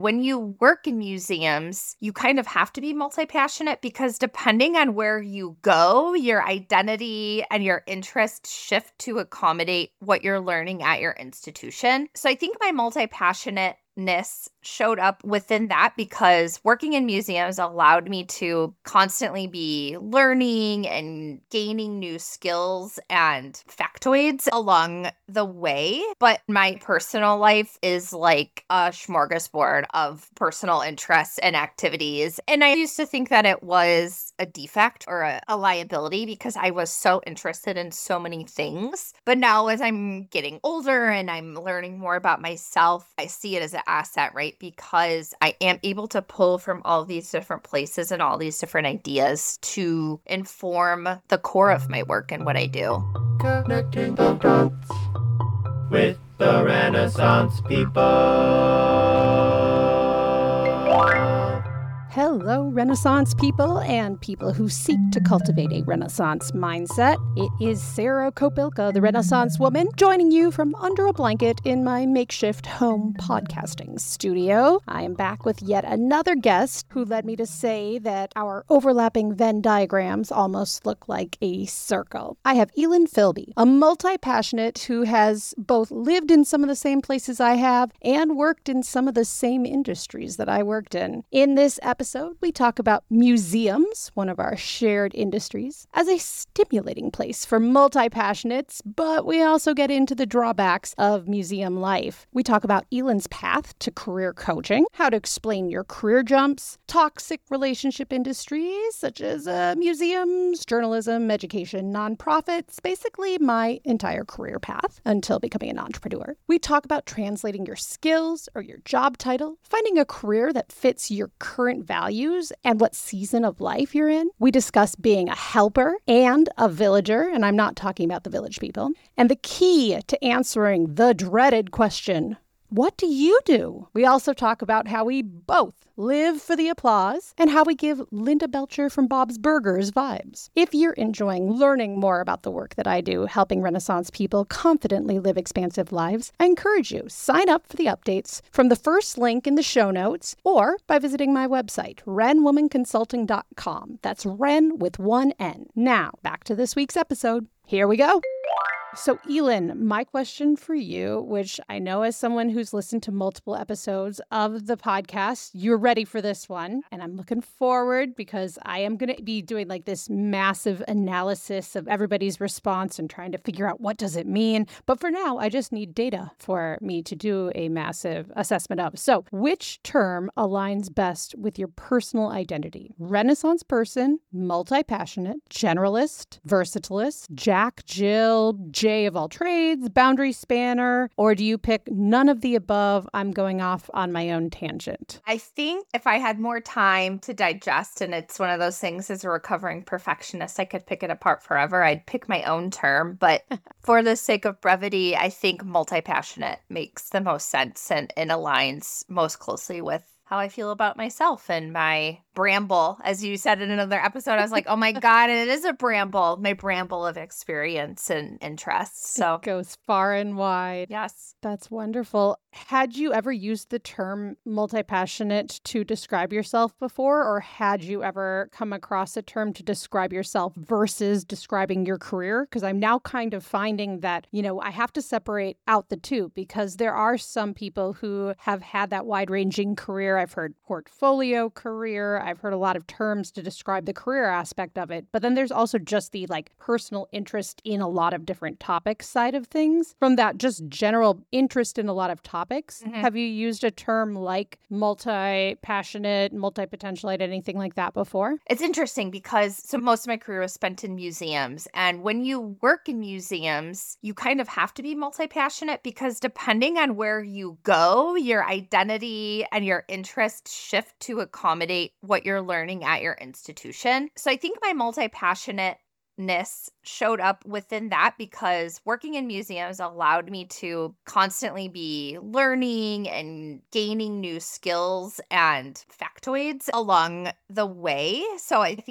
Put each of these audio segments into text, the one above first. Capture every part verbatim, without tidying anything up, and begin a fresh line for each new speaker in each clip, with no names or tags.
When you work in museums, you kind of have to be multi-passionate because depending on where you go, your identity and your interests shift to accommodate what you're learning at your institution. So I think my multi-passionate ness showed up within that because working in museums allowed me to constantly be learning and gaining new skills and factoids along the way. But my personal life is like a smorgasbord of personal interests and activities. And I used to think that it was a defect or a, a liability because I was so interested in so many things. But now as I'm getting older and I'm learning more about myself, I see it as an asset, right? Because I am able to pull from all these different places and all these different ideas to inform the core of my work and what I do.
Connecting the dots with the Renaissance people.
Hello, Renaissance people and people who seek to cultivate a Renaissance mindset. It is Sarah Kopilka, the Renaissance woman, joining you from under a blanket in my makeshift home podcasting studio. I am back with yet another guest who led me to say that our overlapping Venn diagrams almost look like a circle. I have Elin Philby, a multi-passionate who has both lived in some of the same places I have and worked in some of the same industries that I worked in. In this episode, episode, we talk about museums, one of our shared industries, as a stimulating place for multi-passionates, but we also get into the drawbacks of museum life. We talk about Elin's path to career coaching, how to explain your career jumps, toxic relationship industries such as uh, museums, journalism, education, nonprofits, basically my entire career path until becoming an entrepreneur. We talk about translating your skills or your job title, finding a career that fits your current values and what season of life you're in. We discuss being a helper and a villager, and I'm not talking about the village people. And the key to answering the dreaded question, what do you do? We also talk about how we both live for the applause and how we give Linda Belcher from Bob's Burgers vibes. If you're enjoying learning more about the work that I do, helping Renaissance people confidently live expansive lives, I encourage you, sign up for the updates from the first link in the show notes or by visiting my website, ren woman consulting dot com. That's Ren with one N. Now, back to this week's episode. Here we go. So, Elin, my question for you, which I know as someone who's listened to multiple episodes of the podcast, you're ready for this one. And I'm looking forward because I am going to be doing like this massive analysis of everybody's response and trying to figure out what does it mean. But for now, I just need data for me to do a massive assessment of. So, which term aligns best with your personal identity? Renaissance person, multi-passionate, generalist, versatilist, Jack, Jill, J of all trades, boundary spanner, or do you pick none of the above? I'm going off on my own tangent.
I think if I had more time to digest, and it's one of those things as a recovering perfectionist, I could pick it apart forever. I'd pick my own term, but for the sake of brevity, I think multi-passionate makes the most sense and, and aligns most closely with how I feel about myself and my bramble. As you said in another episode, I was like, oh my God, it is a bramble, my bramble of experience and interests. So
it goes far and wide.
Yes.
That's wonderful. Had you ever used the term multi-passionate to describe yourself before, or had you ever come across a term to describe yourself versus describing your career? Because I'm now kind of finding that, you know, I have to separate out the two because there are some people who have had that wide-ranging career. I've heard portfolio career. I've heard a lot of terms to describe the career aspect of it. But then there's also just the like personal interest in a lot of different topics side of things. From that just general interest in a lot of topics, mm-hmm. Have you used a term like multi-passionate, multi-potentialite, anything like that before?
It's interesting because so most of my career was spent in museums. And when you work in museums, you kind of have to be multi-passionate because depending on where you go, your identity and your interests shift to accommodate what you're learning at your institution. So I think my multi-passionate ness showed up within that because working in museums allowed me to constantly be learning and gaining new skills and factoids along the way. So I think that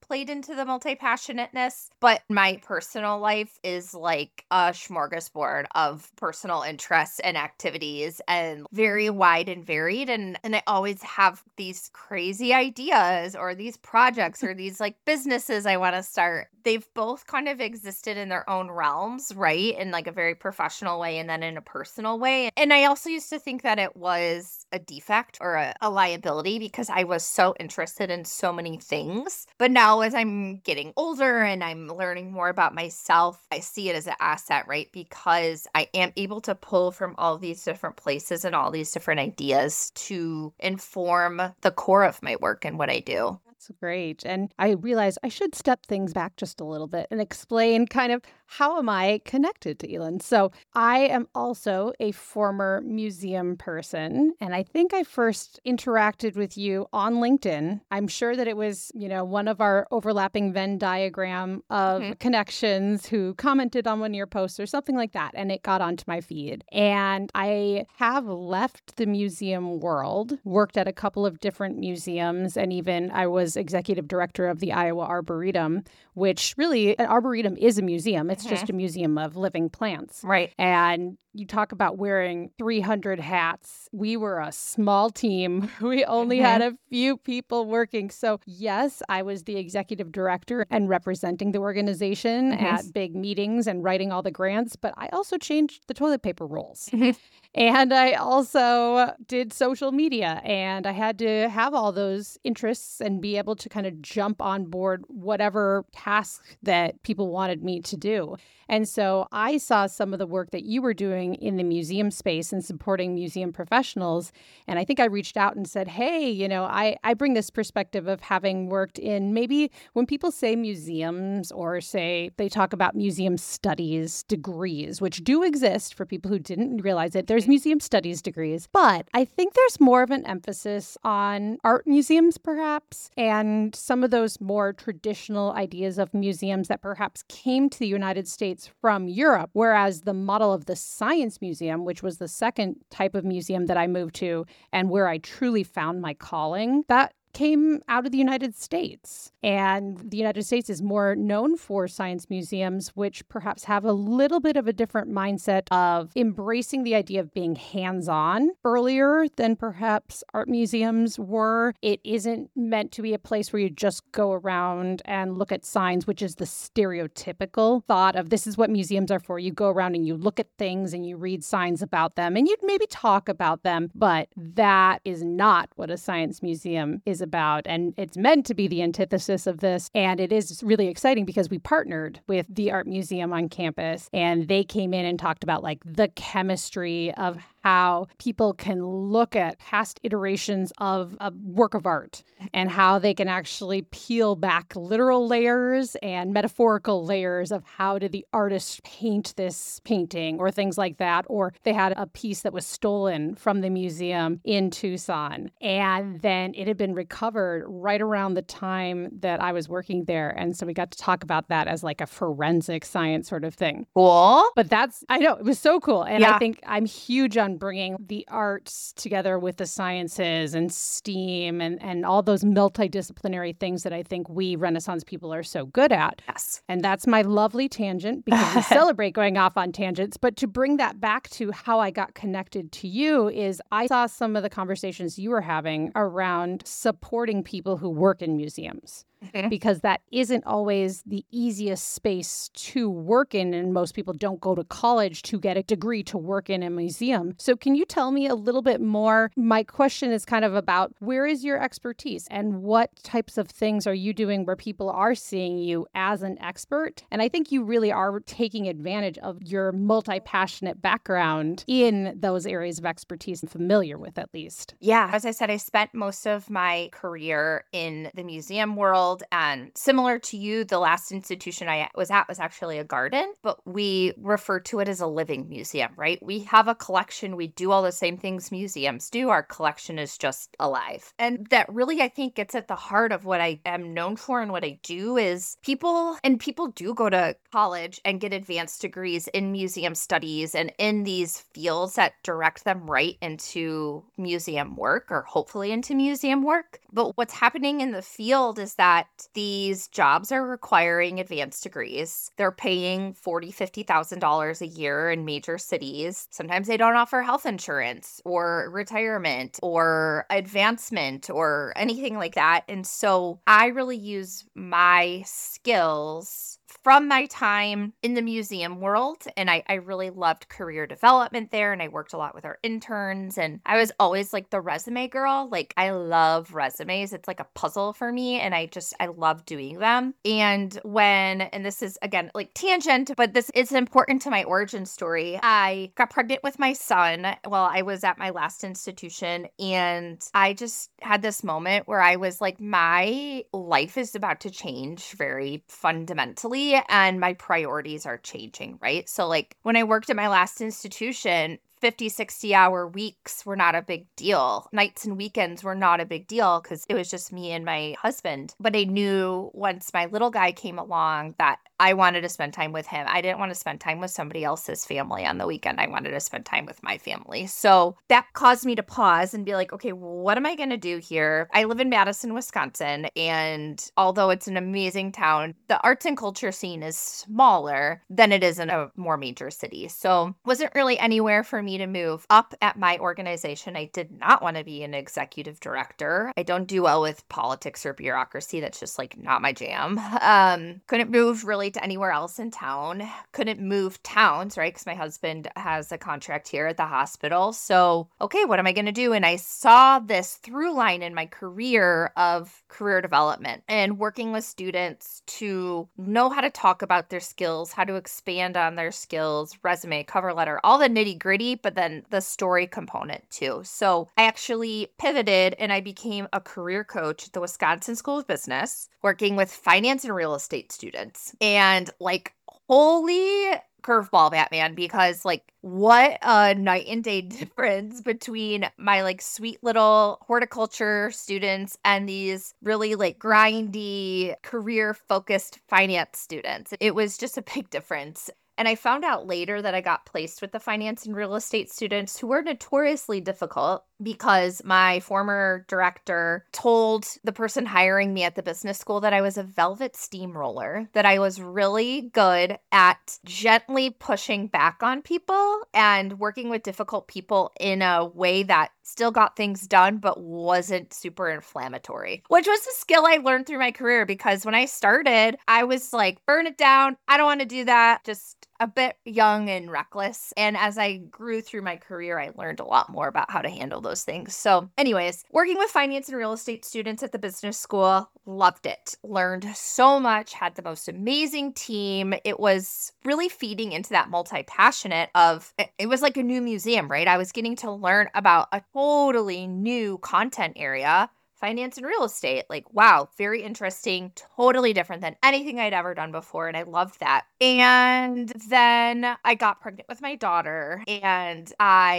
played into the multi-passionateness, but my personal life is like a smorgasbord of personal interests and activities and very wide and varied. And, and I always have these crazy ideas or these projects or these like businesses I want to start. They've both kind of existed in their own realms, right? In like a very professional way and then in a personal way. And I also used to think that it was a defect or a, a liability because I was so interested in so many things. But now as I'm getting older and I'm learning more about myself, I see it as an asset, right? Because I am able to pull from all these different places and all these different ideas to inform the core of my work and what I do.
That's great. And I realize I should step things back just a little bit and explain kind of how am I connected to Elin. So I am also a former museum person, and I think I first interacted with you on LinkedIn. I'm sure that it was, you know, one of our overlapping Venn diagram of mm-hmm. connections who commented on one of your posts or something like that, and it got onto my feed. And I have left the museum world, worked at a couple of different museums, and even I was executive director of the Iowa Arboretum, which really, an arboretum is a museum. It's mm-hmm. just a museum of living plants.
Right.
And you talk about wearing three hundred hats. We were a small team. We only mm-hmm. had a few people working. So yes, I was the executive director and representing the organization mm-hmm. at big meetings and writing all the grants, but I also changed the toilet paper rolls. Mm-hmm. And I also did social media, and I had to have all those interests and be able to kind of jump on board whatever task that people wanted me to do. And so I saw some of the work that you were doing in the museum space and supporting museum professionals. And I think I reached out and said, hey, you know, I, I bring this perspective of having worked in maybe when people say museums or say they talk about museum studies degrees, which do exist for people who didn't realize it. There's museum studies degrees, but I think there's more of an emphasis on art museums, perhaps, and some of those more traditional ideas of museums that perhaps came to the United States from Europe, whereas the model of the Science Museum, which was the second type of museum that I moved to and where I truly found my calling, that came out of the United States. And the United States is more known for science museums, which perhaps have a little bit of a different mindset of embracing the idea of being hands-on earlier than perhaps art museums were. It isn't meant to be a place where you just go around and look at signs, which is the stereotypical thought of this is what museums are for. You go around and you look at things and you read signs about them and you'd maybe talk about them, but that is not what a science museum is about. And it's meant to be the antithesis of this. And it is really exciting because we partnered with the art museum on campus and they came in and talked about like the chemistry of how people can look at past iterations of a work of art and how they can actually peel back literal layers and metaphorical layers of how did the artist paint this painting or things like that. Or they had a piece that was stolen from the museum in Tucson. And then it had been recovered right around the time that I was working there. And so we got to talk about that as like a forensic science sort of thing.
Cool.
But that's, I know, it was so cool. And
yeah.
I think I'm huge on bringing the arts together with the sciences and STEAM and, and all those multidisciplinary things that I think we Renaissance people are so good at.
Yes.
And that's my lovely tangent because we celebrate going off on tangents. But to bring that back to how I got connected to you is I saw some of the conversations you were having around supporting people who work in museums. Mm-hmm. Because that isn't always the easiest space to work in, and most people don't go to college to get a degree to work in a museum. So can you tell me a little bit more? My question is kind of about where is your expertise and what types of things are you doing where people are seeing you as an expert? And I think you really are taking advantage of your multi-passionate background in those areas of expertise and familiar with at least.
Yeah. As I said, I spent most of my career in the museum world. And similar to you, the last institution I was at was actually a garden, but we refer to it as a living museum, right? We have a collection. We do all the same things museums do. Our collection is just alive. And that really, I think, gets at the heart of what I am known for and what I do is people, and people do go to college and get advanced degrees in museum studies and in these fields that direct them right into museum work or hopefully into museum work. But what's happening in the field is that that these jobs are requiring advanced degrees. They're paying forty thousand dollars, fifty thousand dollars a year in major cities. Sometimes they don't offer health insurance or retirement or advancement or anything like that. And so I really use my skills from my time in the museum world. And I, I really loved career development there. And I worked a lot with our interns. And I was always like the resume girl. Like, I love resumes. It's like a puzzle for me. And I just, I love doing them. And when, and this is again, like tangent, but this is important to my origin story. I got pregnant with my son while I was at my last institution. And I just had this moment where I was like, my life is about to change very fundamentally. And my priorities are changing, right? So like when I worked at my last institution, fifty, sixty hour weeks were not a big deal. Nights and weekends were not a big deal because it was just me and my husband. But I knew once my little guy came along that I wanted to spend time with him. I didn't want to spend time with somebody else's family on the weekend. I wanted to spend time with my family. So that caused me to pause and be like, okay, what am I going to do here? I live in Madison, Wisconsin. And although it's an amazing town, the arts and culture scene is smaller than it is in a more major city. So wasn't really anywhere for me to move up at my organization. I did not want to be an executive director. I don't do well with politics or bureaucracy. That's just like not my jam. Um, couldn't move really to anywhere else in town. Couldn't move towns, right? Because my husband has a contract here at the hospital. So, okay, what am I going to do? And I saw this through line in my career of career development and working with students to know how to talk about their skills, how to expand on their skills, resume, cover letter, all the nitty gritty, but then the story component too. So I actually pivoted and I became a career coach at the Wisconsin School of Business, working with finance and real estate students. And like, holy curveball, Batman, because like what a night and day difference between my like sweet little horticulture students and these really like grindy career focused finance students. It was just a big difference. And I found out later that I got placed with the finance and real estate students who were notoriously difficult because my former director told the person hiring me at the business school that I was a velvet steamroller, that I was really good at gently pushing back on people and working with difficult people in a way that still got things done, but wasn't super inflammatory, which was a skill I learned through my career because when I started, I was like, burn it down. I don't want to do that. Just a bit young and reckless. And as I grew through my career, I learned a lot more about how to handle those things. So anyways, working with finance and real estate students at the business school, loved it. Learned so much, had the most amazing team. It was really feeding into that multi-passionate of, it was like a new museum, right? I was getting to learn about a totally new content area, finance and real estate. Like, wow, very interesting, totally different than anything I'd ever done before. And I loved that. And then I got pregnant with my daughter. And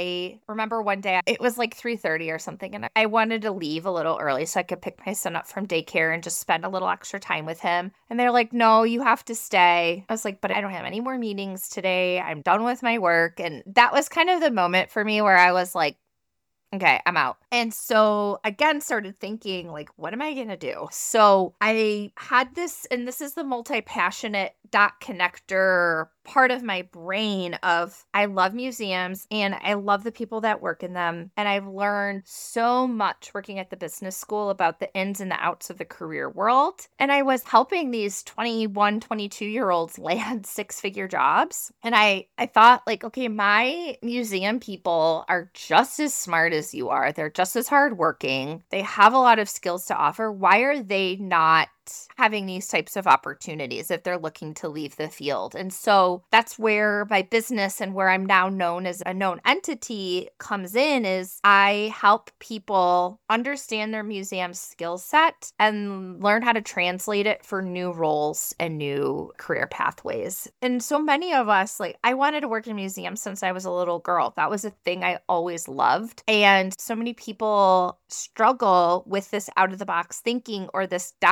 I remember one day, it was like three thirty or something. And I wanted to leave a little early so I could pick my son up from daycare and just spend a little extra time with him. And they're like, no, you have to stay. I was like, but I don't have any more meetings today. I'm done with my work. And that was kind of the moment for me where I was like, okay, I'm out. And so again, started thinking like, what am I going to do? So I had this, and this is the multi-passionate dot connector part of my brain of I love museums and I love the people that work in them. And I've learned so much working at the business school about the ins and the outs of the career world. And I was helping these twenty-one, twenty-two year olds land six figure jobs. And I, I thought like, okay, my museum people are just as smart as you are. They're just as hardworking. They have a lot of skills to offer. Why are they not having these types of opportunities if they're looking to leave the field? And so that's where my business and where I'm now known as a known entity comes in, is I help people understand their museum skill set and learn how to translate it for new roles and new career pathways. And so many of us, like, I wanted to work in museums since I was a little girl. That was a thing I always loved. And so many people struggle with this out of the box thinking or this dot connecting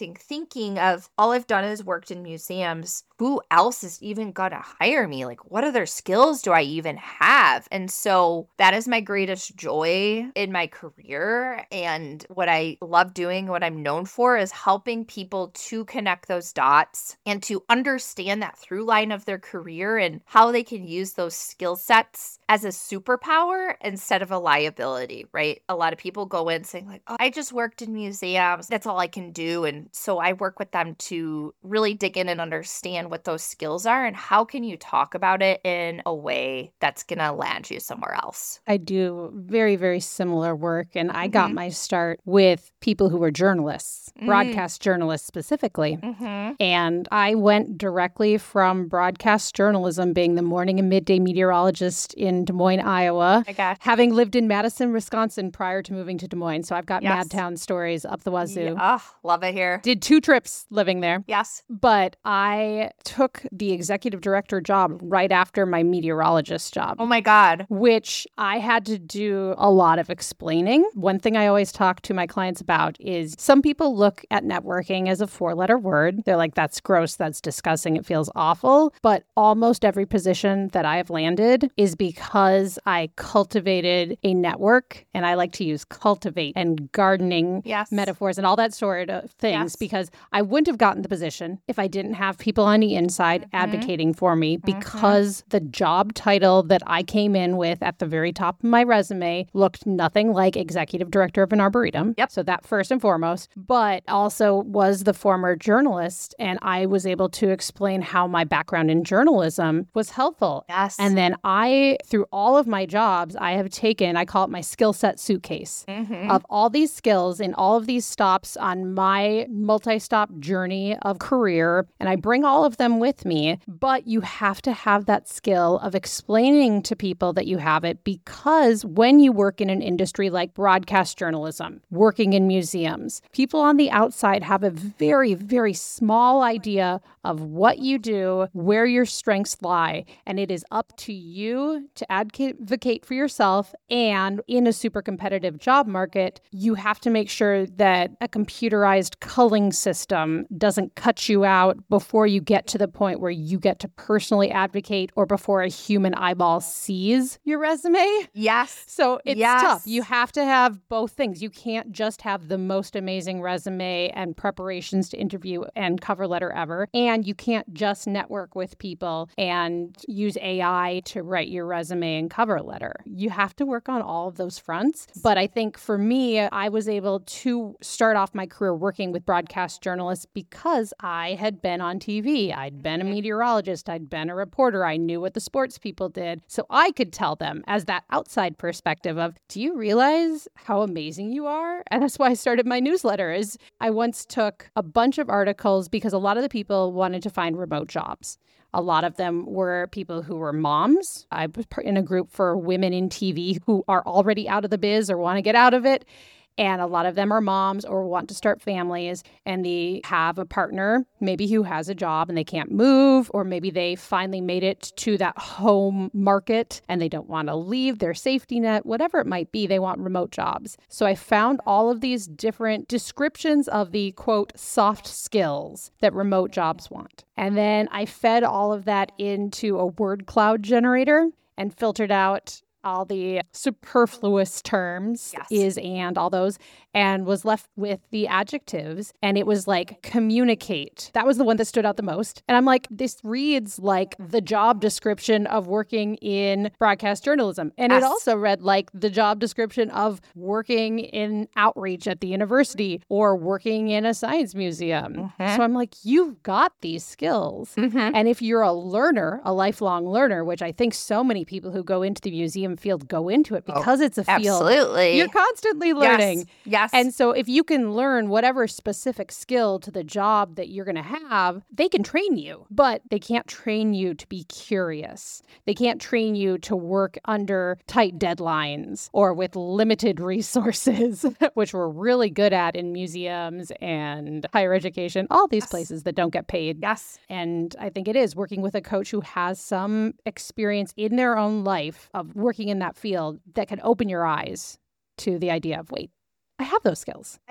disconnecting thinking of all I've done is worked in museums. Who else is even going to hire me? Like, what other skills do I even have? And so that is my greatest joy in my career. And what I love doing, what I'm known for, is helping people to connect those dots and to understand that through line of their career and how they can use those skill sets as a superpower instead of a liability, right? A lot of people go in saying like, oh, I just worked in museums. That's all I can do. And so I work with them to really dig in and understand what those skills are and how can you talk about it in a way that's going to land you somewhere else.
I do very, very similar work. And I mm-hmm. got my start with people who were journalists, mm-hmm. broadcast journalists specifically. Mm-hmm. And I went directly from broadcast journalism, being the morning and midday meteorologist in Des Moines, Iowa,
oh
having lived in Madison, Wisconsin prior to moving to Des Moines. So I've got
yes.
Madtown stories up the wazoo.
Yeah. Oh, love it here.
Did two trips living there.
Yes.
But I took the executive director job right after my meteorologist job.
Oh my God.
Which I had to do a lot of explaining. One thing I always talk to my clients about is some people look at networking as a four-letter word. They're like, that's gross, that's disgusting, it feels awful. But almost every position that I have landed is because I cultivated a network, and I like to use cultivate and gardening
yes.
metaphors and all that sort of things
yes.
because I wouldn't have gotten the position if I didn't have people on the inside mm-hmm. advocating for me because mm-hmm. the job title that I came in with at the very top of my resume looked nothing like executive director of an arboretum.
Yep.
So that first and foremost, but also was the former journalist. And I was able to explain how my background in journalism was helpful.
Yes.
And then I, through all of my jobs, I have taken, I call it my skill set suitcase mm-hmm. of all these skills in all of these stops on my multi-stop journey of career. And I bring all of them with me, but you have to have that skill of explaining to people that you have it because when you work in an industry like broadcast journalism, working in museums, people on the outside have a very, very small idea of what you do, where your strengths lie, and it is up to you to advocate for yourself. And in a super competitive job market, you have to make sure that a computerized culling system doesn't cut you out before you get to the point where you get to personally advocate or before a human eyeball sees your resume.
Yes.
So it's
yes.
tough. You have to have both things. You can't just have the most amazing resume and preparations to interview and cover letter ever. And you can't just network with people and use A I to write your resume and cover letter. You have to work on all of those fronts. But I think for me, I was able to start off my career working with broadcast journalists because I had been on T V. I'd been a meteorologist. I'd been a reporter. I knew what the sports people did. So I could tell them as that outside perspective of, do you realize how amazing you are? And that's why I started my newsletter is I once took a bunch of articles because a lot of the people wanted to find remote jobs. A lot of them were people who were moms. I was in a group for women in T V who are already out of the biz or want to get out of it. And a lot of them are moms or want to start families and they have a partner, maybe who has a job and they can't move, or maybe they finally made it to that home market and they don't want to leave their safety net, whatever it might be, they want remote jobs. So I found all of these different descriptions of the quote, soft skills that remote jobs want. And then I fed all of that into a word cloud generator and filtered out all the superfluous terms,
yes.
is, and, all those, and was left with the adjectives. And it was like, communicate. That was the one that stood out the most. And I'm like, this reads like the job description of working in broadcast journalism. And
yes.
it also read like the job description of working in outreach at the university or working in a science museum. Mm-hmm. So I'm like, you've got these skills. Mm-hmm. And if you're a learner, a lifelong learner, which I think so many people who go into the museum field go into it because oh, it's a field.
Absolutely.
You're constantly learning.
Yes. yes.
And so if you can learn whatever specific skill to the job that you're going to have, they can train you, but they can't train you to be curious. They can't train you to work under tight deadlines or with limited resources, which we're really good at in museums and higher education, all these yes. places that don't get paid.
Yes.
And I think it is working with a coach who has some experience in their own life of working in that field that can open your eyes to the idea of, wait, I have those skills.
I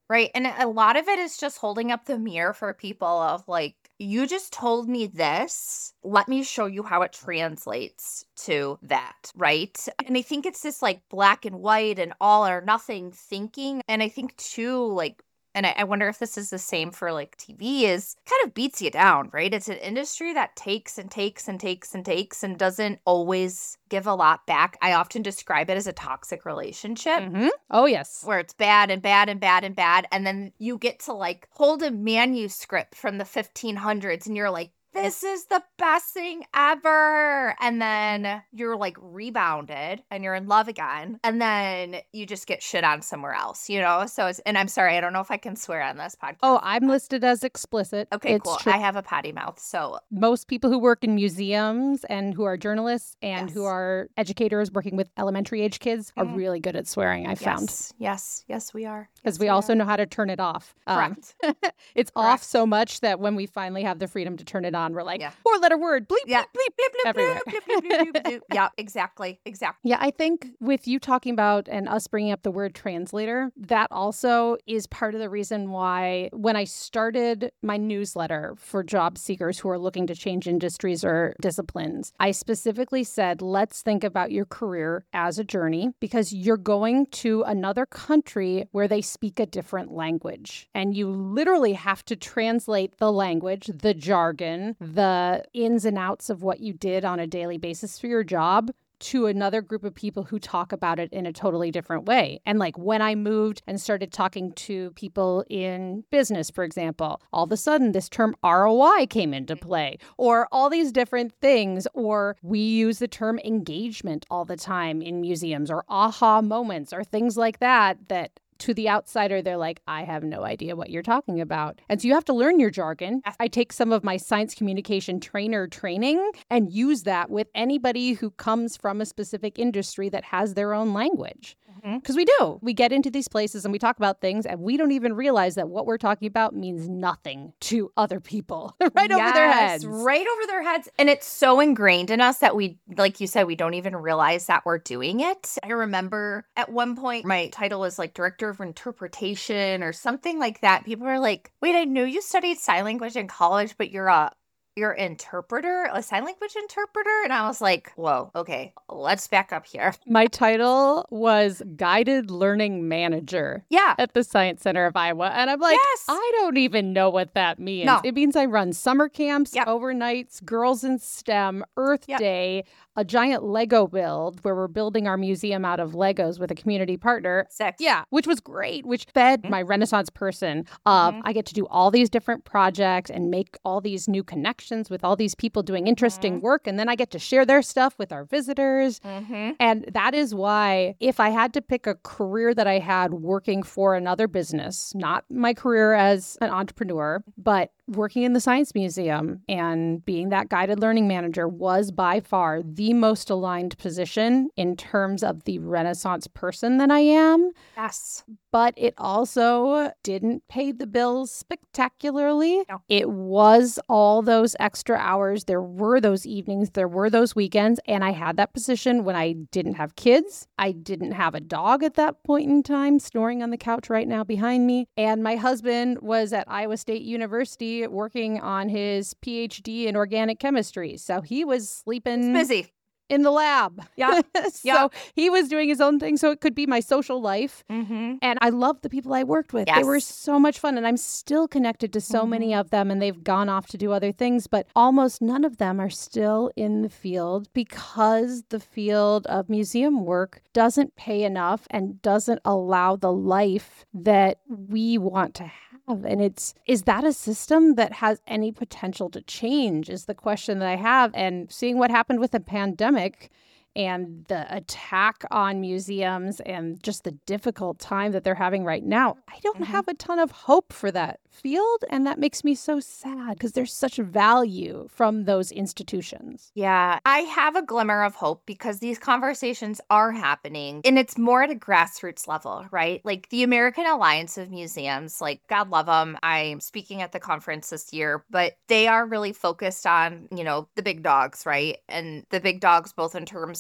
Right. And a lot of it is just holding up the mirror for people of like, you just told me this. Let me show you how it translates to that. Right. And I think it's this like black and white and all or nothing thinking. And I think too, like, and I, I wonder if this is the same for like T V, is kind of beats you down, right? It's an industry that takes and takes and takes and takes and doesn't always give a lot back. I often describe it as a toxic relationship.
Mm-hmm. Oh, yes.
Where it's bad and bad and bad and bad. And then you get to like hold a manuscript from the fifteen hundreds and you're like, this is the best thing ever. And then you're like rebounded and you're in love again. And then you just get shit on somewhere else, you know? So it's, and I'm sorry, I don't know if I can swear on this podcast.
Oh, I'm listed as explicit.
Okay,
It's
cool.
true.
I have a potty mouth. So
Most people who work in museums and who are journalists and
Yes.
who are educators working with elementary age kids are
Mhm.
really good at swearing, I found.
yes, yes, yes, we are.
Because
Yes,
we also
are.
know how to turn it off. Um,
Correct.
it's off
Correct.
so much that when we finally have the freedom to turn it on, we're like,
Yeah.
four letter word, bleep,
Yeah.
bleep, bleep.
Bleep, bleep,
Everywhere.
bleep, bleep, bleep, bleep, bleep. Yeah, exactly. Exactly.
Yeah, I think with you talking about and us bringing up the word translator, that also is part of the reason why when I started my newsletter for job seekers who are looking to change industries or disciplines, I specifically said, let's think about your career as a journey because you're going to another country where they speak a different language. And you literally have to translate the language, the jargon, the ins and outs of what you did on a daily basis for your job to another group of people who talk about it in a totally different way. And like when I moved and started talking to people in business, for example, all of a sudden this term R O I came into play, or all these different things, or we use the term engagement all the time in museums, or aha moments, or things like that, that to the outsider, they're like, I have no idea what you're talking about. And so you have to learn your jargon. I take some of my science communication trainer training and use that with anybody who comes from a specific industry that has their own language.
Mhm.
Because we do. We get into these places and we talk about things and we don't even realize that what we're talking about means nothing to other people right over their
Yes,
heads.
right over their heads. And it's so ingrained in us that we, like you said, we don't even realize that we're doing it. I remember at one point, my title was like Director of Interpretation or something like that. People were like, wait, I knew you studied sign language in college, but you're a You're interpreter, a sign language interpreter? And I was like, whoa, okay, let's back up here.
My title was Guided Learning Manager
Yeah.
at the Science Center of Iowa. And I'm like,
Yes.
I don't even know what that means.
No.
It means I run summer camps,
Yep.
overnights, Girls in STEM, Earth
Yep.
Day, a giant Lego build where we're building our museum out of Legos with a community partner.
Sick.
Yeah, which was great, which fed
Mhm.
my Renaissance person of
Mhm.
I get to do all these different projects and make all these new connections with all these people doing interesting
Mhm.
work. And then I get to share their stuff with our visitors.
Mm-hmm.
And that is why, if I had to pick a career that I had working for another business, not my career as an entrepreneur, but working in the Science Museum and being that guided learning manager was by far the most aligned position in terms of the Renaissance person that I am.
Yes.
But it also didn't pay the bills spectacularly.
No.
It was all those extra hours. There were those evenings, there were those weekends, and I had that position when I didn't have kids. I didn't have a dog at that point in time, snoring on the couch right now behind me. And my husband was at Iowa State University working on his P H D in organic chemistry. So he was sleeping
Busy.
in the lab.
Yeah.
so
Yeah.
he was doing his own thing. So it could be my social life.
Mm-hmm.
And I loved the people I worked with. They
Yes.
were so much fun. And I'm still connected to so many
Mhm.
of them. And they've gone off to do other things. But almost none of them are still in the field because the field of museum work doesn't pay enough and doesn't allow the life that we want to have. And it's, is that a system that has any potential to change is the question that I have. And seeing what happened with the pandemic and the attack on museums and just the difficult time that they're having right now, I don't
Mhm.
have a ton of hope for that field. And that makes me so sad because there's such value from those institutions.
Yeah, I have a glimmer of hope because these conversations are happening and it's more at a grassroots level, right? Like the American Alliance of Museums, like God love them. I'm speaking at the conference this year, but they are really focused on, you know, the big dogs, right? And the big dogs, both in terms of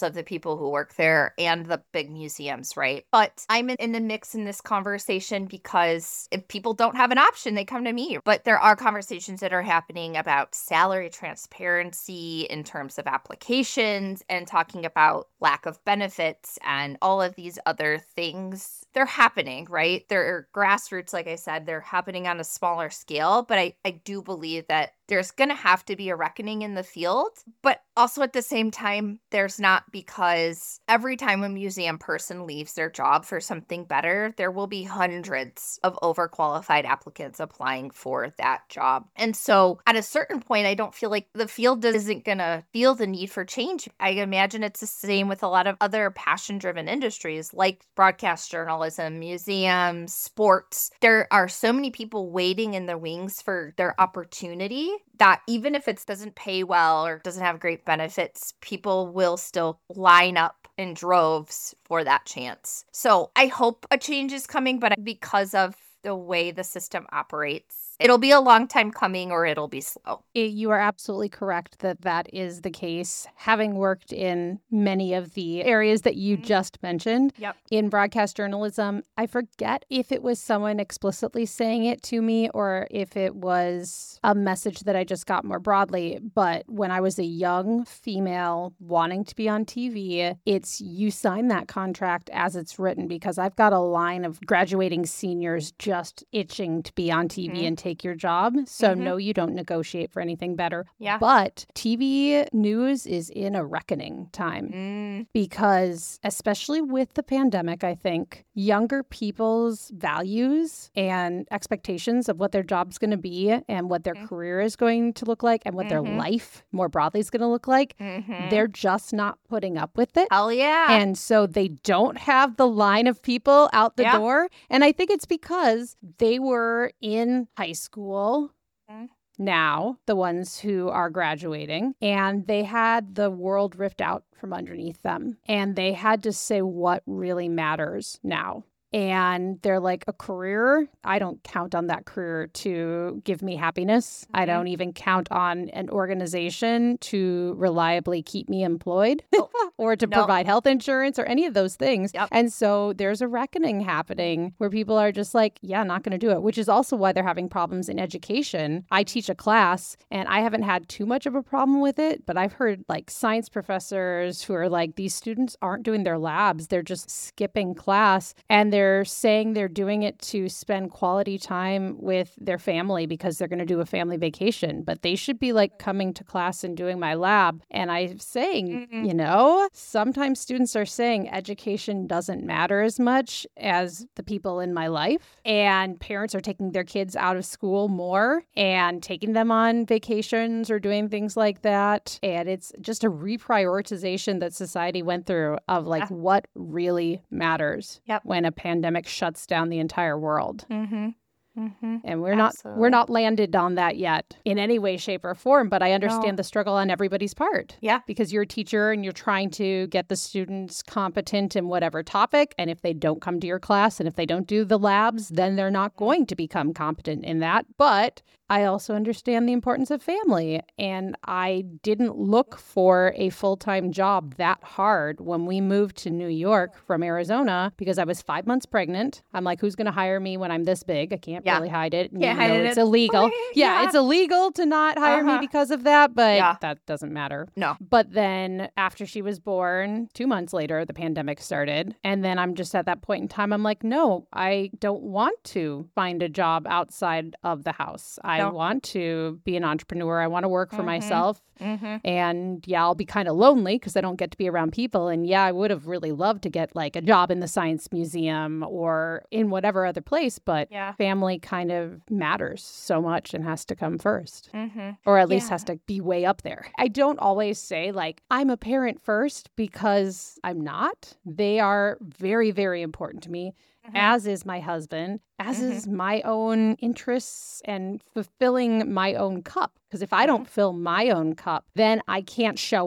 of the people who work there and the big museums, right? But I'm in, in the mix in this conversation because if people don't have an option, they come to me. But there are conversations that are happening about salary transparency in terms of applications and talking about lack of benefits and all of these other things. They're happening, right? They're grassroots, like I said, they're happening on a smaller scale. But I, I do believe that there's going to have to be a reckoning in the field. But also at the same time, there's not, because every time a museum person leaves their job for something better, there will be hundreds of overqualified applicants applying for that job. And so at a certain point, I don't feel like the field isn't going to feel the need for change. I imagine it's the same with a lot of other passion-driven industries like broadcast journalism, museums, sports. There are so many people waiting in the wings for their opportunity that even if it doesn't pay well or doesn't have great benefits, people will still line up in droves for that chance. So I hope a change is coming, but because of the way the system operates, it'll be a long time coming or it'll be slow.
You are absolutely correct that that is the case. Having worked in many of the areas that you mm-hmm. just mentioned
yep.
in broadcast journalism, I forget if it was someone explicitly saying it to me or if it was a message that I just got more broadly. But when I was a young female wanting to be on T V, it's you sign that contract as it's written, because I've got a line of graduating seniors just itching to be on T V mm-hmm. and take your job. So mm-hmm. no, you don't negotiate for anything better.
Yeah.
But T V news is in a reckoning time
mm.
because especially with the pandemic, I think younger people's values and expectations of what their job's going to be and what their mm-hmm. career is going to look like and what mm-hmm. their life more broadly is going to look like,
mm-hmm.
they're just not putting up with it.
Hell yeah.
And so they don't have the line of people out the
yeah.
door. And I think it's because they were in high school mm-hmm. now, the ones who are graduating, and they had the world ripped out from underneath them. And they had to say what really matters now. And they're like, a career, I don't count on that career to give me happiness. Mm-hmm. I don't even count on an organization to reliably keep me employed oh. or to
no.
provide health insurance or any of those things.
Yep.
And so there's a reckoning happening where people are just like, yeah, not going to do it, which is also why they're having problems in education. I teach a class and I haven't had too much of a problem with it, but I've heard like science professors who are like, these students aren't doing their labs. They're just skipping class and they're They're saying they're doing it to spend quality time with their family because they're going to do a family vacation, but they should be like coming to class and doing my lab. And I'm saying, mm-hmm. you know, sometimes students are saying education doesn't matter as much as the people in my life. And parents are taking their kids out of school more and taking them on vacations or doing things like that. And it's just a reprioritization that society went through of like yeah. what really matters
yep.
when a pandemic shuts down the entire world.
Mm-hmm. Mm-hmm.
And we're
Absolutely.
not we're not landed on that yet in any way, shape, or form. But I understand
no.
the struggle on everybody's part.
Yeah.
Because you're a teacher and you're trying to get the students competent in whatever topic. And if they don't come to your class and if they don't do the labs, then they're not going to become competent in that. But I also understand the importance of family. And I didn't look for a full-time job that hard when we moved to New York from Arizona because I was five months pregnant. I'm like, who's going to hire me when I'm this big? I can't
yeah.
really hide it.
Can't
you
hide
know,
it.
It's illegal. Yeah,
yeah,
it's illegal to not hire
uh-huh.
me because of that, but
yeah.
that doesn't matter.
No.
But then after she was born, two months later, the pandemic started. And then I'm just at that point in time, I'm like, no, I don't want to find a job outside of the house. I
no.
want to be an entrepreneur. I want to work for
mm-hmm.
myself.
Mm-hmm.
And yeah, I'll be kind of lonely because I don't get to be around people. And yeah, I would have really loved to get like a job in the science museum or in whatever other place. But
yeah.
family kind of matters so much and has to come first.
Mm-hmm.
Or at least
yeah.
has to be way up there. I don't always say like I'm a parent first because I'm not. They are very, very important to me. Mm-hmm. As is my husband, as mm-hmm. is my own interests and fulfilling my own cup. Because if I don't fill my own cup, then I can't show up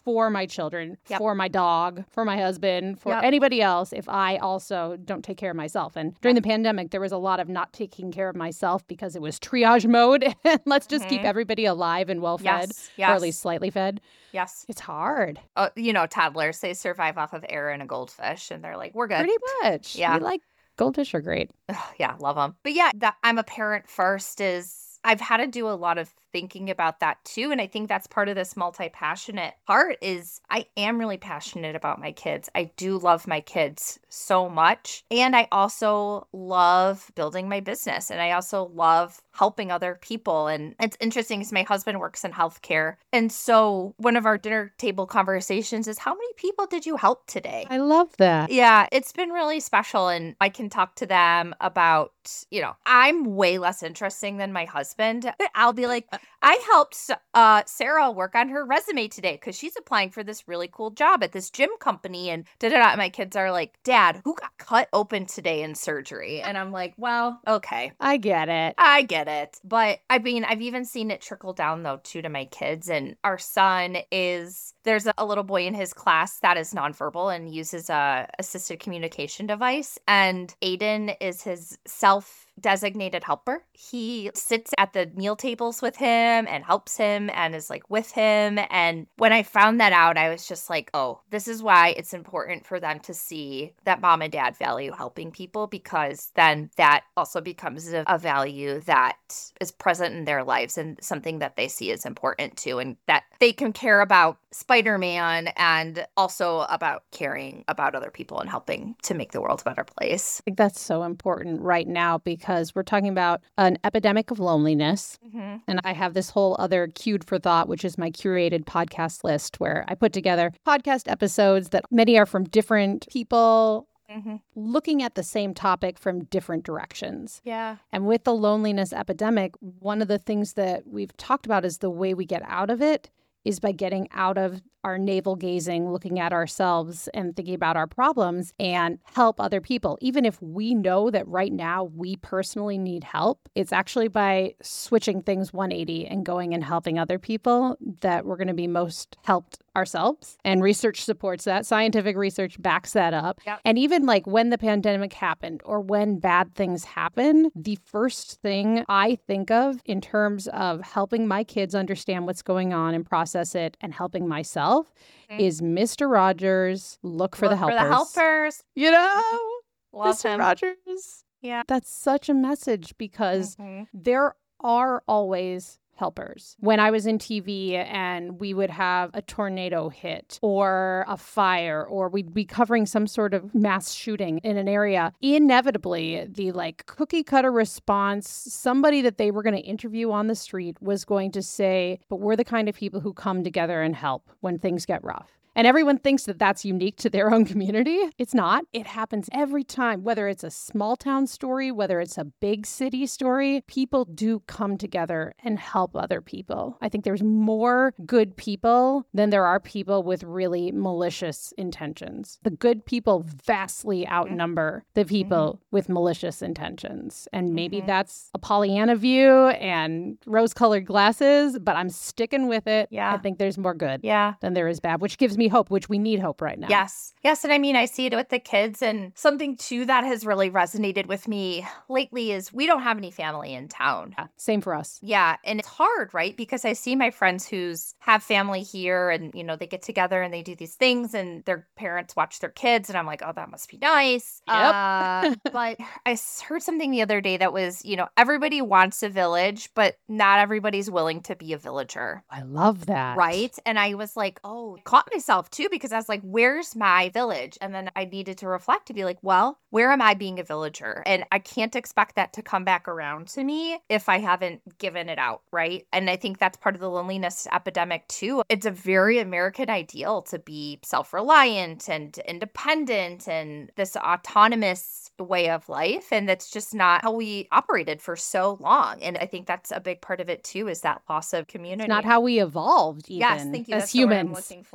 for my children,
Yep.
for my dog, for my husband, for
Yep.
anybody else if I also don't take care of myself. And during the pandemic, there was a lot of not taking care of myself because it was triage mode. And let's just keep
Mhm.
everybody alive and well fed,
Yes.
or at
Yes.
least slightly fed.
Yes.
It's hard.
Uh, you know, toddlers, they survive off of air and a goldfish, and they're like, we're good.
Pretty much.
Yeah.
We like goldfish are great.
Ugh, yeah, love them. But yeah, that I'm a parent first is I've had to do a lot of thinking about that too. And I think that's part of this multi-passionate part is I am really passionate about my kids. I do love my kids so much. And I also love building my business. And I also love helping other people. And it's interesting because my husband works in healthcare. And so one of our dinner table conversations is how many people did you help today?
I love that.
Yeah, it's been really special. And I can talk to them about, you know, I'm way less interesting than my husband. I'll be like, I helped uh, Sarah work on her resume today because she's applying for this really cool job at this gym company. And da da da. My kids are like, Dad, who got cut open today in surgery? And I'm like, well, okay.
I get it.
I get it. But I mean, I've even seen it trickle down though, too, to my kids. And our son is, there's a little boy in his class that is nonverbal and uses a assisted communication device. And Aiden is his self designated helper. He sits at the meal tables with him and helps him and is like with him. And when I found that out, I was just like, oh, this is why it's important for them to see that mom and dad value helping people, because then that also becomes a, a value that is present in their lives and something that they see as important too, and that they can care about Spider-Man and also about caring about other people and helping to make the world a better place.
I think that's so important right now because we're talking about an epidemic of loneliness.
Mm-hmm.
And I have this whole other Queued for Thought, which is my curated podcast list where I put together podcast episodes that many are from different people
Mm-hmm.
looking at the same topic from different directions.
Yeah.
And with the loneliness epidemic, one of the things that we've talked about is the way we get out of it is by getting out of our navel gazing, looking at ourselves and thinking about our problems and help other people. Even if we know that right now we personally need help, it's actually by switching things one eighty and going and helping other people that we're going to be most helped ourselves. And research supports that. Scientific research backs that up.
Yep.
And even like when the pandemic happened or when bad things happen, the first thing I think of in terms of helping my kids understand what's going on and process it and helping myself
Okay.
is Mister Rogers, look for
Look
the helpers.
For the helpers.
You know?
Love
Mister
him.
Rogers.
Yeah.
That's such a message because
Mhm.
there are always helpers. When I was in T V and we would have a tornado hit or a fire or we'd be covering some sort of mass shooting in an area, inevitably the like cookie cutter response, somebody that they were going to interview on the street was going to say, but we're the kind of people who come together and help when things get rough. And everyone thinks that that's unique to their own community. It's not. It happens every time, whether it's a small town story, whether it's a big city story, people do come together and help other people. I think there's more good people than there are people with really malicious intentions. The good people vastly outnumber the people mm-hmm. with malicious intentions. And maybe mm-hmm. that's a Pollyanna view and rose-colored glasses, but I'm sticking with it.
Yeah.
I think there's more good
yeah.
than there is bad, which gives me hope, which we need hope right now.
Yes. Yes. And I mean, I see it with the kids, and something too that has really resonated with me lately is we don't have any family in town.
Yeah, same for us.
Yeah. And it's hard, right? Because I see my friends who's have family here and, you know, they get together and they do these things and their parents watch their kids. And I'm like, oh, that must be nice.
Yep.
Uh, but I heard something the other day that was, you know, everybody wants a village, but not everybody's willing to be a villager.
I love that.
Right. And I was like, oh, caught myself too, because I was like, where's my village? And then I needed to reflect to be like, well, where am I being a villager? And I can't expect that to come back around to me if I haven't given it out. Right. And I think that's part of the loneliness epidemic too. It's a very American ideal to be self-reliant and independent and this autonomous way of life. And that's just not how we operated for so long. And I think that's a big part of it too, is that loss of community.
It's not how we evolved even
yes, thank you.
as
that's
humans.
The word I'm looking for. Yes.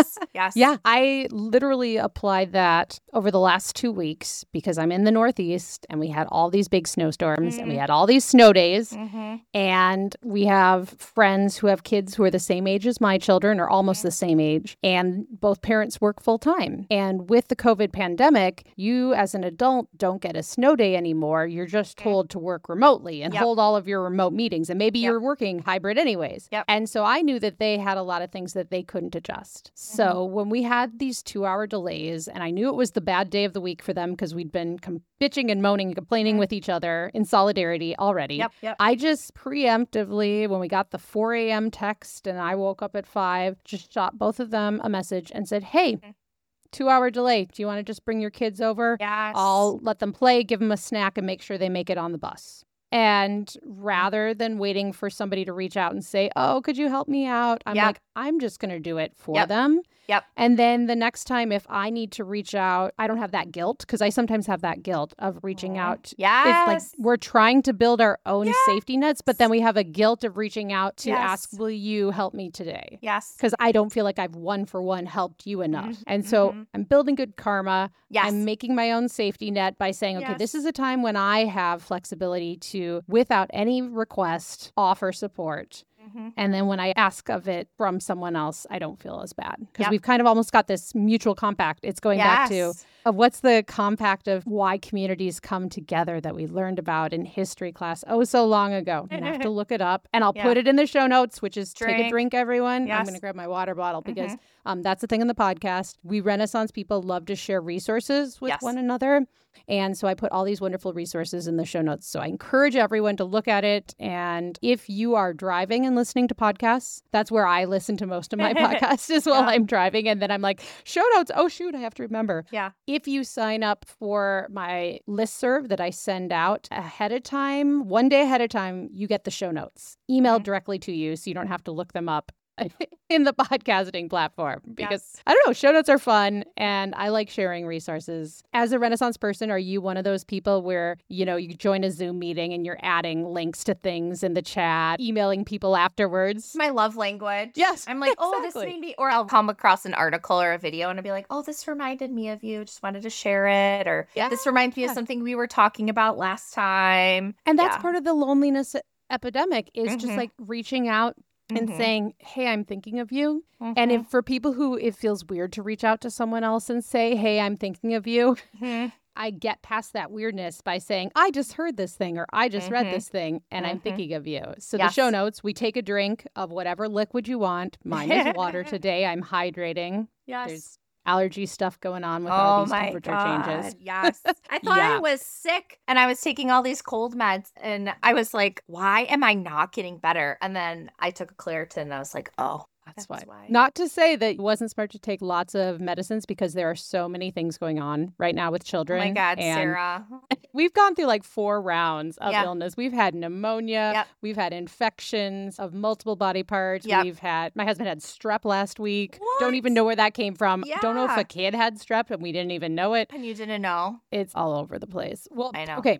Yes. Yes.
Yeah, I literally applied that over the last two weeks because I'm in the Northeast and we had all these big snowstorms and we had all these snow days.
Mm-hmm.
And we have friends who have kids who are the same age as my children or almost the same age. And both parents work full time. And with the COVID pandemic, you as an adult don't get a snow day anymore. You're just told to work remotely and
Yep.
hold all of your remote meetings. And maybe
Yep.
you're working hybrid anyways.
Yep.
And so I knew that they had a lot of things that they couldn't adjust. So when we had these two hour delays, and I knew it was the bad day of the week for them because we'd been com- bitching and moaning and complaining with each other in solidarity already.
Yep. Yep.
I just preemptively, when we got the four a.m. text and I woke up at five, just shot both of them a message and said, hey, two hour delay. Do you want to just bring your kids over?
Yes.
I'll let them play, give them a snack, and make sure they make it on the bus. And rather than waiting for somebody to reach out and say, oh, could you help me out? I'm
Yep.
like, I'm just going to do it for
Yep.
them.
Yep.
And then the next time, if I need to reach out, I don't have that guilt because I sometimes have that guilt of reaching out.
Yes.
If like we're trying to build our own
Yes.
safety nets, but then we have a guilt of reaching out to
Yes.
ask, will you help me today?
Yes.
Because I don't feel like I've one for one helped you enough.
Mhm,
And so
mhm.
I'm building good karma.
Yes.
I'm making my own safety net by saying, okay, this
Yes.
is a time when I have flexibility to, without any request, offer support.
Mhm.
And then when I ask of it from someone else, I don't feel as bad because
Yep.
we've kind of almost got this mutual compact. It's going back to
Yes.
of what's the compact of why communities come together that we learned about in history class oh so long ago. You have to look it up, and I'll
Yeah.
put it in the show notes, which is take a
Drink.
drink, everyone. I'm
Yes.
going to grab my water bottle because
Mhm.
um, that's the thing in the podcast. We Renaissance people love to share resources with
Yes.
one another. And so I put all these wonderful resources in the show notes. So I encourage everyone to look at it. And if you are driving and listening to podcasts, that's where I listen to most of my podcasts is while
Yeah.
I'm driving. And then I'm like, show notes. Oh, shoot, I have to remember.
Yeah.
If you sign up for my listserv that I send out ahead of time, one day ahead of time, you get the show notes emailed
Mhm.
directly to you so you don't have to look them up in the podcasting platform because
Yes.
I don't know, show notes are fun and I like sharing resources. As a Renaissance person, are you one of those people where, you know, you join a Zoom meeting and you're adding links to things in the chat, emailing people afterwards?
It's my love language.
Yes,
I'm like, oh, this
exactly.
made me, or I'll come across an article or a video and I'll be like, oh, this reminded me of you. Just wanted to share it. Or this reminds me of
Yeah.
something we were talking about last time.
And that's
Yeah.
part of the loneliness epidemic is just
Mhm.
like reaching out and
Mhm.
saying, hey, I'm thinking of you. And
Mhm.
if for people who it feels weird to reach out to someone else and say, hey, I'm thinking of you,
Mhm.
I get past that weirdness by saying, I just heard this thing or I just read
Mhm.
this thing and I'm
Mhm.
thinking of you. So
Yes.
the show notes, we take a drink of whatever liquid you want. Mine is water today. I'm hydrating.
Yes.
There's allergy stuff going on with all
Oh
these
my
temperature
God.
changes.
Yes. I thought
Yeah.
I was sick and I was taking all these cold meds and I was like, why am I not getting better? And then I took a Claritin and I was like, oh,
That's,
That's
why.
why.
Not to say that it wasn't smart to take lots of medicines because there are so many things going on right now with
oh
children.
my God,
and
Sarah.
We've gone through like four rounds of
Yeah.
illness. We've had pneumonia.
Yep.
We've had infections of multiple body parts.
Yep.
We've had, my husband had strep last week. Don't
What?
even know where that came from. Don't know if
Yeah.
a kid had strep and we didn't even know it.
And you didn't know?
It's all over the place. Well,
I know.
okay.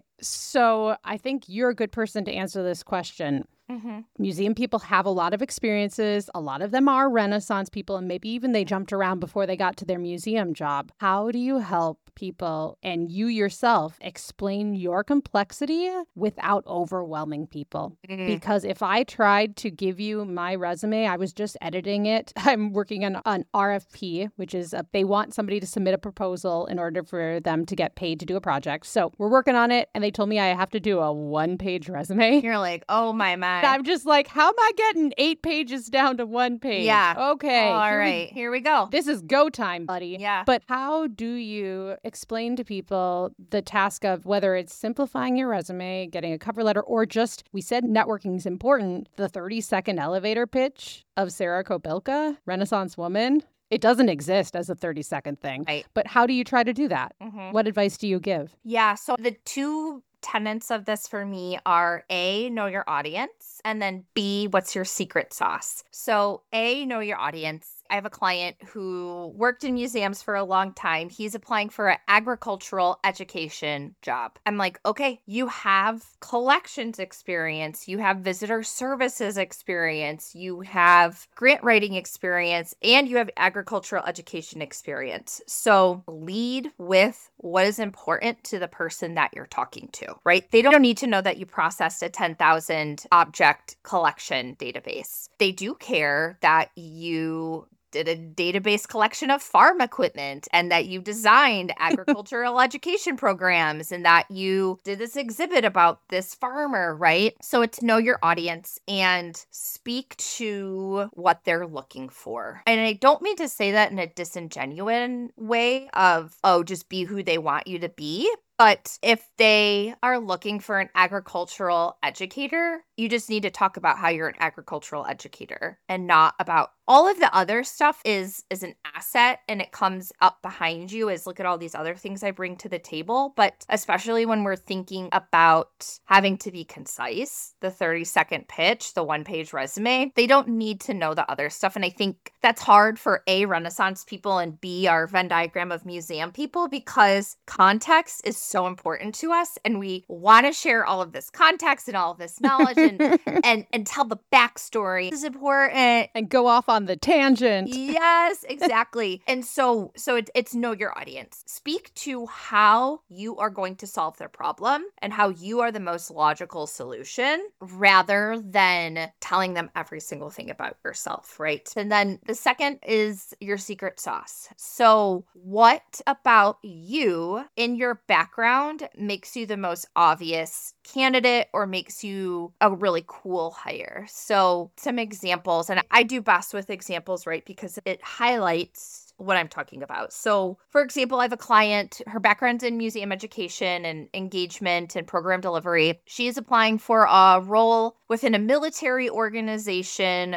So I think you're a good person to answer this question.
Mm-hmm.
Museum people have a lot of experiences. A lot of them are Renaissance people, and maybe even they jumped around before they got to their museum job. How do you help people and you yourself explain your complexity without overwhelming people?
Mm.
Because if I tried to give you my resume, I was just editing it. I'm working on an R F P, which is a, they want somebody to submit a proposal in order for them to get paid to do a project. So we're working on it, and they told me I have to do a one-page resume.
You're like, oh my my.
And I'm just like, how am I getting eight pages down to one page?
Yeah.
Okay.
All
here we-
right, here we go.
This is go time, buddy.
Yeah.
But how do you explain to people the task of whether it's simplifying your resume, getting a cover letter, or just, we said networking is important, the thirty second elevator pitch of Sarah Kopilka, Renaissance woman? It doesn't exist as a thirty second thing.
Right.
But how do you try to do that?
Mhm.
What advice do you give?
Yeah. So the two tenets of this for me are A, know your audience, and then B, what's your secret sauce? So A, know your audience. I have a client who worked in museums for a long time. He's applying for an agricultural education job. I'm like, okay, you have collections experience, you have visitor services experience, you have grant writing experience, and you have agricultural education experience. So lead with what is important to the person that you're talking to, right? They don't need to know that you processed a ten thousand object collection database. They do care that you did a database collection of farm equipment and that you designed agricultural education programs and that you did this exhibit about this farmer, right? So it's know your audience and speak to what they're looking for. And I don't mean to say that in a disingenuous way of, oh, just be who they want you to be. But if they are looking for an agricultural educator, you just need to talk about how you're an agricultural educator and not about all of the other stuff is is an asset and it comes up behind you as look at all these other things I bring to the table. But especially when we're thinking about having to be concise, the thirty second pitch, the one page resume, they don't need to know the other stuff. And I think that's hard for A, Renaissance people and B, our Venn diagram of museum people because context is so important to us and we want to share all of this context and all of this knowledge and, and, and tell the backstory. This is important.
And go off on the tangent.
Yes, exactly. And so so it, it's know your audience. Speak to how you are going to solve their problem and how you are the most logical solution rather than telling them every single thing about yourself, right? And then the second is your secret sauce. So what about you in your background makes you the most obvious candidate or makes you a really cool hire? So some examples, and I do best with examples, right? Because it highlights what I'm talking about. So for example, I have a client, her background's in museum education and engagement and program delivery. She is applying for a role within a military organization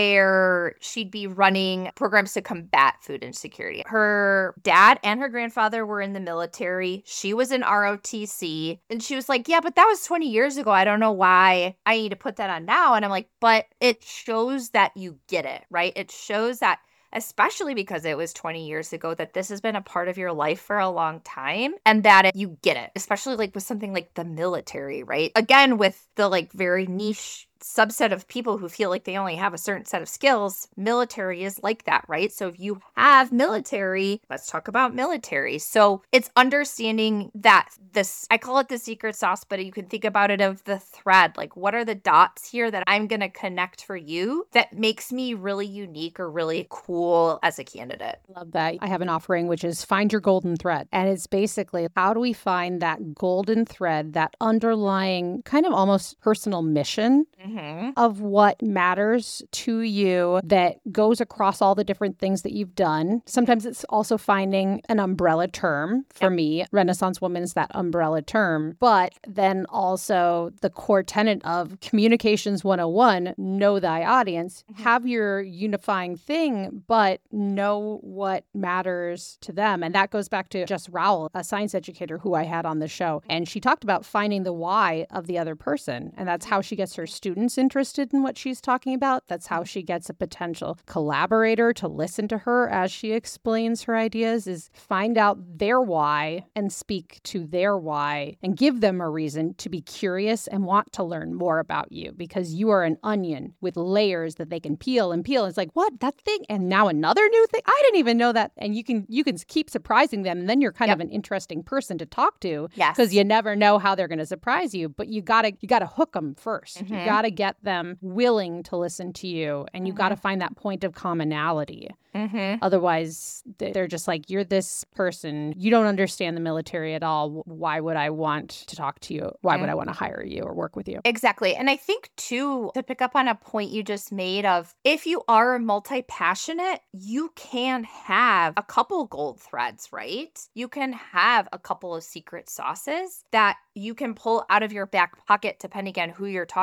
where she'd be running programs to combat food insecurity. Her dad and her grandfather were in the military. She was in R O T C. And she was like, yeah, but that was twenty years ago. I don't know why I need to put that on now. And I'm like, but it shows that you get it, right? It shows that especially because it was twenty years ago, that this has been a part of your life for a long time and that it, you get it, especially like with something like the military, right? Again, with the like very niche subset of people who feel like they only have a certain set of skills, military is like that, right? So if you have military, let's talk about military. So it's understanding that this, I call it the secret sauce, but you can think about it of the thread. Like, what are the dots here that I'm going to connect for you that makes me really unique or really cool as a candidate?
Love that. I have an offering, which is find your golden thread. And it's basically how do we find that golden thread, that underlying kind of almost personal mission Mm-hmm. of what matters to you that goes across all the different things that you've done. Sometimes it's also finding an umbrella term. For yep. me, Renaissance Woman is that umbrella term. But then also the core tenet of Communications one oh one, know thy audience, mm-hmm. have your unifying thing, but know what matters to them. And that goes back to Jess Rowell, a science educator who I had on the show. And she talked about finding the why of the other person. And that's how she gets her students interested in what she's talking about. That's how she gets a potential collaborator to listen to her as she explains her ideas, is find out their why and speak to their why and give them a reason to be curious and want to learn more about you, because you are an onion with layers that they can peel and peel. It's like, what, that thing? And now another new thing? I didn't even know that. And you can you can keep surprising them. And then you're kind yep. of an interesting person to talk to.
Yes.
Because you never know how they're going to surprise you. But you gotta you gotta hook them first. Mm-hmm. You gotta get them willing to listen to you, and you mm-hmm. got to find that point of commonality. Mm-hmm. Otherwise, they're just like, you're this person. You don't understand the military at all. Why would I want to talk to you? Why mm-hmm. would I want to hire you or work with you?
Exactly. And I think, too, to pick up on a point you just made of, if you are multi-passionate, you can have a couple gold threads, right? You can have a couple of secret sauces that you can pull out of your back pocket depending on who you're talking to and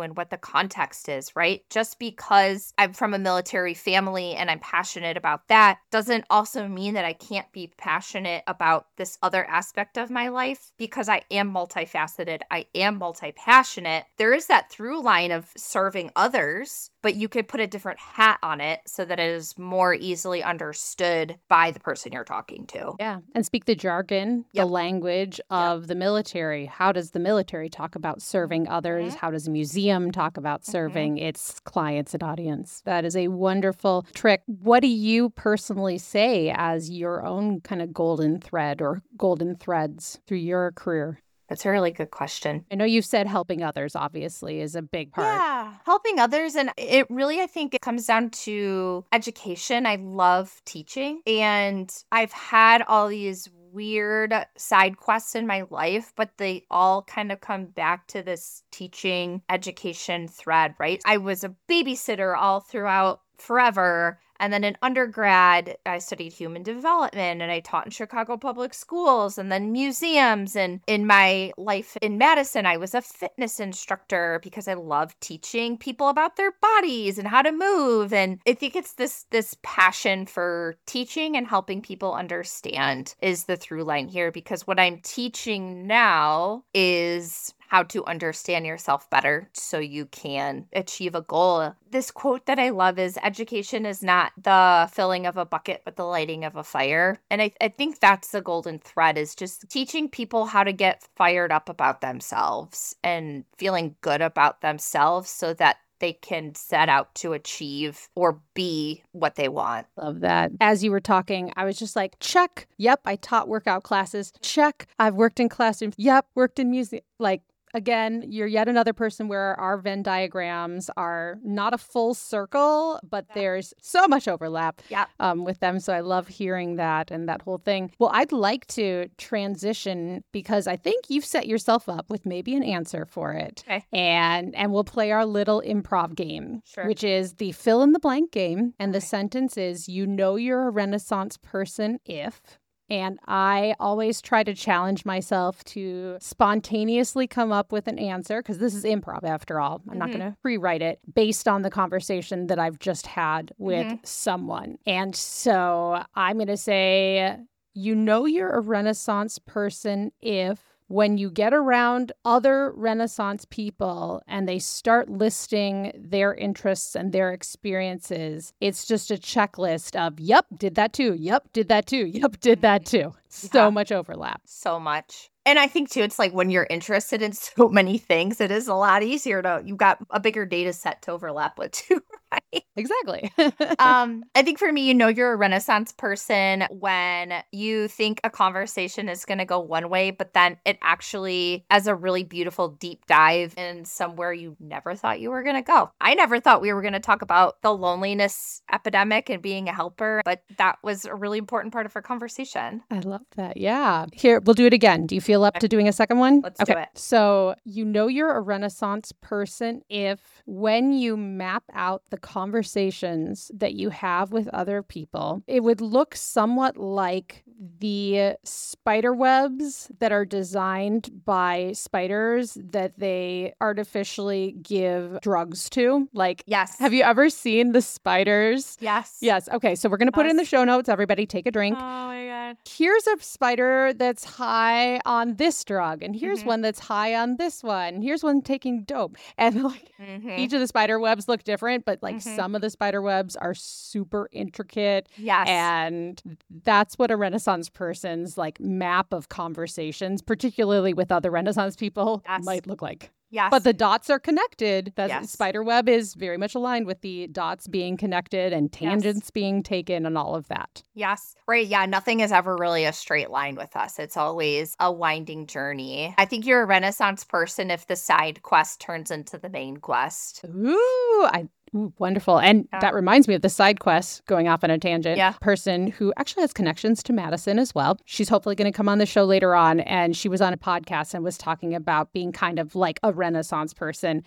and what the context is, right? Just because I'm from a military family and I'm passionate about that doesn't also mean that I can't be passionate about this other aspect of my life, because I am multifaceted. I am multi-passionate. There is that through line of serving others, but you could put a different hat on it so that it is more easily understood by the person you're talking to.
Yeah. And speak the jargon,
Yep.
the language of the military. How does the military talk about serving others?
Mhm.
How does a museum talk about
Mhm.
serving its clients and audience? That is a wonderful trick. What do you personally say as your own kind of golden thread or golden threads through your career?
That's a really good question.
I know you've said helping others, obviously, is a big part.
Yeah, helping others. And it really, I think it comes down to education. I love teaching, and I've had all these weird side quests in my life, but they all kind of come back to this teaching education thread, right? I was a babysitter all throughout forever. And then in undergrad, I studied human development and I taught in Chicago public schools and then museums. And in my life in Madison, I was a fitness instructor because I love teaching people about their bodies and how to move. And I think it's this this passion for teaching and helping people understand is the through line here, because what I'm teaching now is how to understand yourself better so you can achieve a goal. This quote that I love is, education is not the filling of a bucket, but the lighting of a fire. And I, I think that's the golden thread, is just teaching people how to get fired up about themselves and feeling good about themselves so that they can set out to achieve or be what they want.
Love that. As you were talking, I was just like, check. Yep, I taught workout classes. Check. I've worked in classrooms. Yep, worked in music. Like, again, you're yet another person where our Venn diagrams are not a full circle, but
Yeah.
there's so much overlap
Yeah.
um, with them. So I love hearing that and that whole thing. Well, I'd like to transition because I think you've set yourself up with maybe an answer for it.
Okay.
And and we'll play our little improv game,
Sure.
which is the fill in the blank game. And the
Okay.
sentence is, you know you're a Renaissance person if... And I always try to challenge myself to spontaneously come up with an answer, because this is improv after all. I'm
Mhm.
not going to rewrite it based on the conversation that I've just had with
Mhm.
someone. And so I'm going to say, you know you're a Renaissance person if, when you get around other Renaissance people and they start listing their interests and their experiences, it's just a checklist of, yep, did that too. Yep, did that too. Yep, did that too. So
Yeah.
much overlap.
So much. And I think too, it's like when you're interested in so many things, it is a lot easier to, you've got a bigger data set to overlap with too, right?
Exactly.
um, I think for me, you know, you're a Renaissance person when you think a conversation is going to go one way, but then it actually has a really beautiful deep dive in somewhere you never thought you were going to go. I never thought we were going to talk about the loneliness epidemic and being a helper, but that was a really important part of our conversation.
I love that. Yeah. Here, we'll do it again. Do you feel up to doing a second one?
Let's do
okay.
it.
So, you know you're a Renaissance person if, when you map out the conversations that you have with other people, it would look somewhat like the spider webs that are designed by spiders that they artificially give drugs to. Like,
Yes.
have you ever seen the spiders?
Yes.
Yes. Okay. So we're going to put it in the
Us.
show notes. Everybody take a drink.
Oh my God.
Here's a spider that's high on this drug, and here's
Mhm.
one that's high on this one, and here's one taking dope. And like
Mhm.
each of the spider webs look different, but like
Mhm.
some of the spider webs are super intricate.
Yes.
And that's what a Renaissance person's like map of conversations, particularly with other Renaissance people,
Yes.
might look like.
yes.
But the dots are connected. The
Yes.
spider web is very much aligned with the dots being connected and tangents being taken and all of that.
Yes. Right. Yeah. Nothing is ever really a straight line with us. It's always a winding journey. I think you're a Renaissance person if the side quest turns into the main quest.
Ooh, I ooh, wonderful. And
Yeah.
that reminds me of the side quest, going off on a tangent.
Yeah.
Person who actually has connections to Madison as well. She's hopefully going to come on the show later on. And she was on a podcast and was talking about being kind of like a Renaissance person.
Mhm.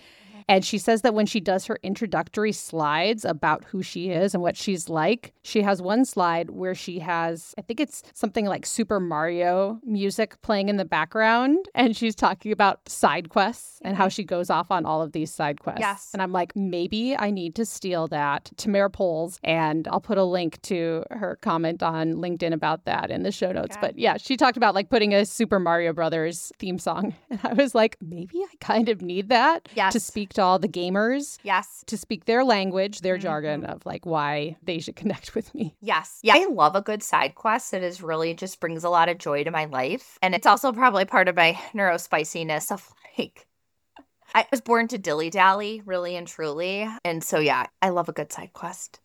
And she says that when she does her introductory slides about who she is and what she's like, she has one slide where she has, I think it's something like Super Mario music playing in the background. And she's talking about side quests and how she goes off on all of these side quests.
Yes.
And I'm like, maybe I need to steal that. Tamara Poles, and I'll put a link to her comment on LinkedIn about that in the show notes.
Okay.
But yeah, she talked about like putting a Super Mario Brothers theme song. And I was like, maybe I kind of need that
Yes.
to speak to all the gamers,
Yes.
to speak their language, their
Mhm.
jargon of like why they should connect with me.
Yes. Yeah. I love a good side quest. It is really just brings a lot of joy to my life. And it's also probably part of my neurospiciness of like, I was born to dilly dally, really and truly. And so, yeah, I love a good side quest.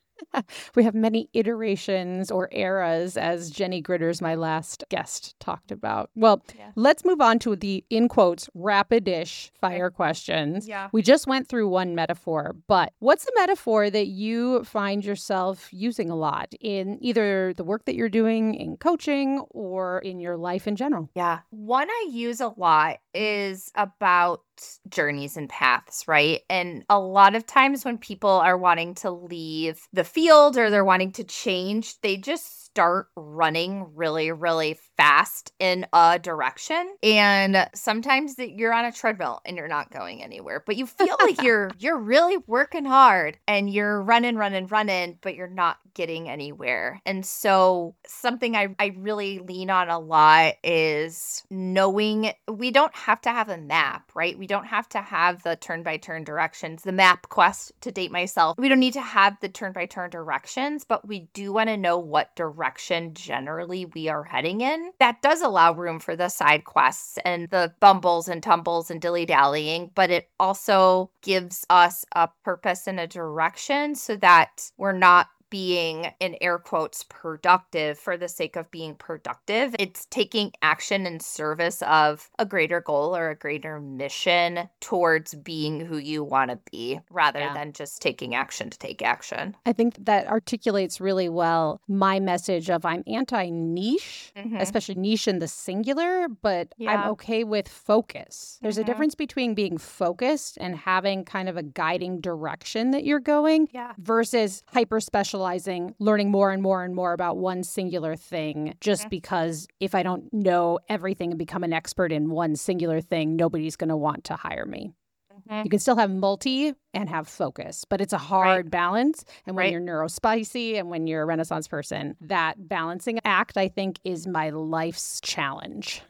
We have many iterations or eras, as Jenny Gritters, my last guest, talked about. Well,
Yeah.
let's move on to the, in quotes, rapid-ish fire questions.
Yeah.
We just went through one metaphor, but what's a metaphor that you find yourself using a lot in either the work that you're doing in coaching or in your life in general?
Yeah. One I use a lot is about journeys and paths, right? And a lot of times when people are wanting to leave the field or they're wanting to change, they just start running really, really fast in a direction. And sometimes that you're on a treadmill and you're not going anywhere, but you feel like you're you're really working hard and you're running, running, running, but you're not getting anywhere. And so something I, I really lean on a lot is knowing we don't have to have a map, right? We don't have to have the turn-by-turn directions, the map quest, to date myself. We don't need to have the turn-by-turn directions, but we do want to know what direction generally we are heading in. That does allow room for the side quests and the bumbles and tumbles and dilly-dallying, but it also gives us a purpose and a direction so that we're not being, in air quotes, productive for the sake of being productive. It's taking action in service of a greater goal or a greater mission towards being who you want to be rather
Yeah.
than just taking action to take action.
I think that articulates really well my message of I'm anti-niche,
Mhm.
especially niche in the singular, but
Yeah.
I'm okay with focus. There's a
Mhm.
difference between being focused and having kind of a guiding direction that you're going
Yeah.
versus hyper specializing, learning more and more and more about one singular thing just
Mhm.
because if I don't know everything and become an expert in one singular thing, nobody's going to want to hire me.
Mhm.
You can still have multi and have focus, but it's a hard balance. And when
Right.
you're neurospicy and when you're a Renaissance person, that balancing act, I think, is my life's challenge.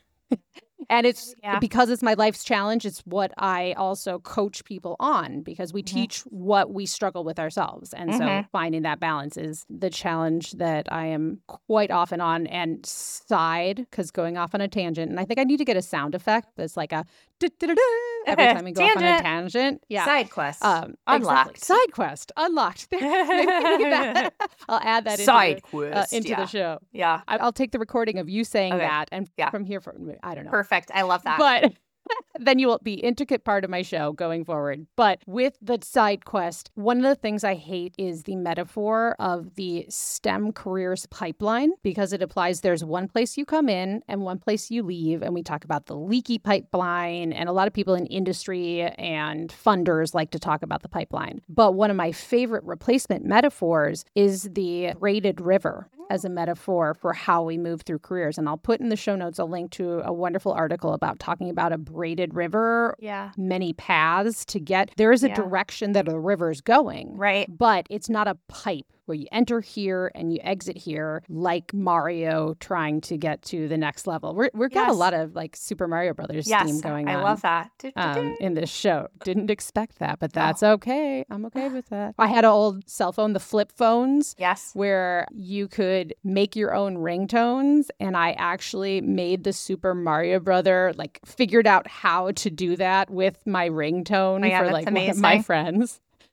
And it's
Yeah.
because it's my life's challenge, it's what I also coach people on because we
Mhm.
teach what we struggle with ourselves. And so
Mhm.
finding that balance is the challenge that I am quite often on. And side, because going off on a tangent, and I think I need to get a sound effect that's like a da-da-da-da every time we go off on a
Tangent.
tangent. Yeah.
Side quest.
Um,
Unlocked.
exactly. Side quest unlocked. There. Maybe we can get that. I'll add that into,
Side
the,
quest.
uh, into
yeah.
the show.
Yeah.
I- I'll take the recording of you saying
Okay.
that, and
Yeah.
from here, from I don't know.
Perfect. I love that.
But then you will be intricate part of my show going forward. But with the side quest, one of the things I hate is the metaphor of the STEM careers pipeline because it applies there's one place you come in and one place you leave. And we talk about the leaky pipeline. And a lot of people in industry and funders like to talk about the pipeline. But one of my favorite replacement metaphors is the braided river as a metaphor for how we move through careers. And I'll put in the show notes a link to a wonderful article about talking about a braided river,
Yeah.
many paths to get. There is a
Yeah.
direction that a river is going,
Right.
but it's not a pipe where you enter here and you exit here like Mario trying to get to the next level. We're, we've got a
Yes.
lot of like Super Mario Brothers
Yes.
theme going
I
on.
love that. Do, do,
Um,
do.
in this show. Didn't expect that, but
No.
that's okay. I'm okay with that. I had an old cell phone, the flip phones,
Yes.
where you could make your own ringtones. And I actually made the Super Mario Brother, like figured out how to do that with my ringtone
Oh, yeah,
for
that's
like one of my
amazing.
friends.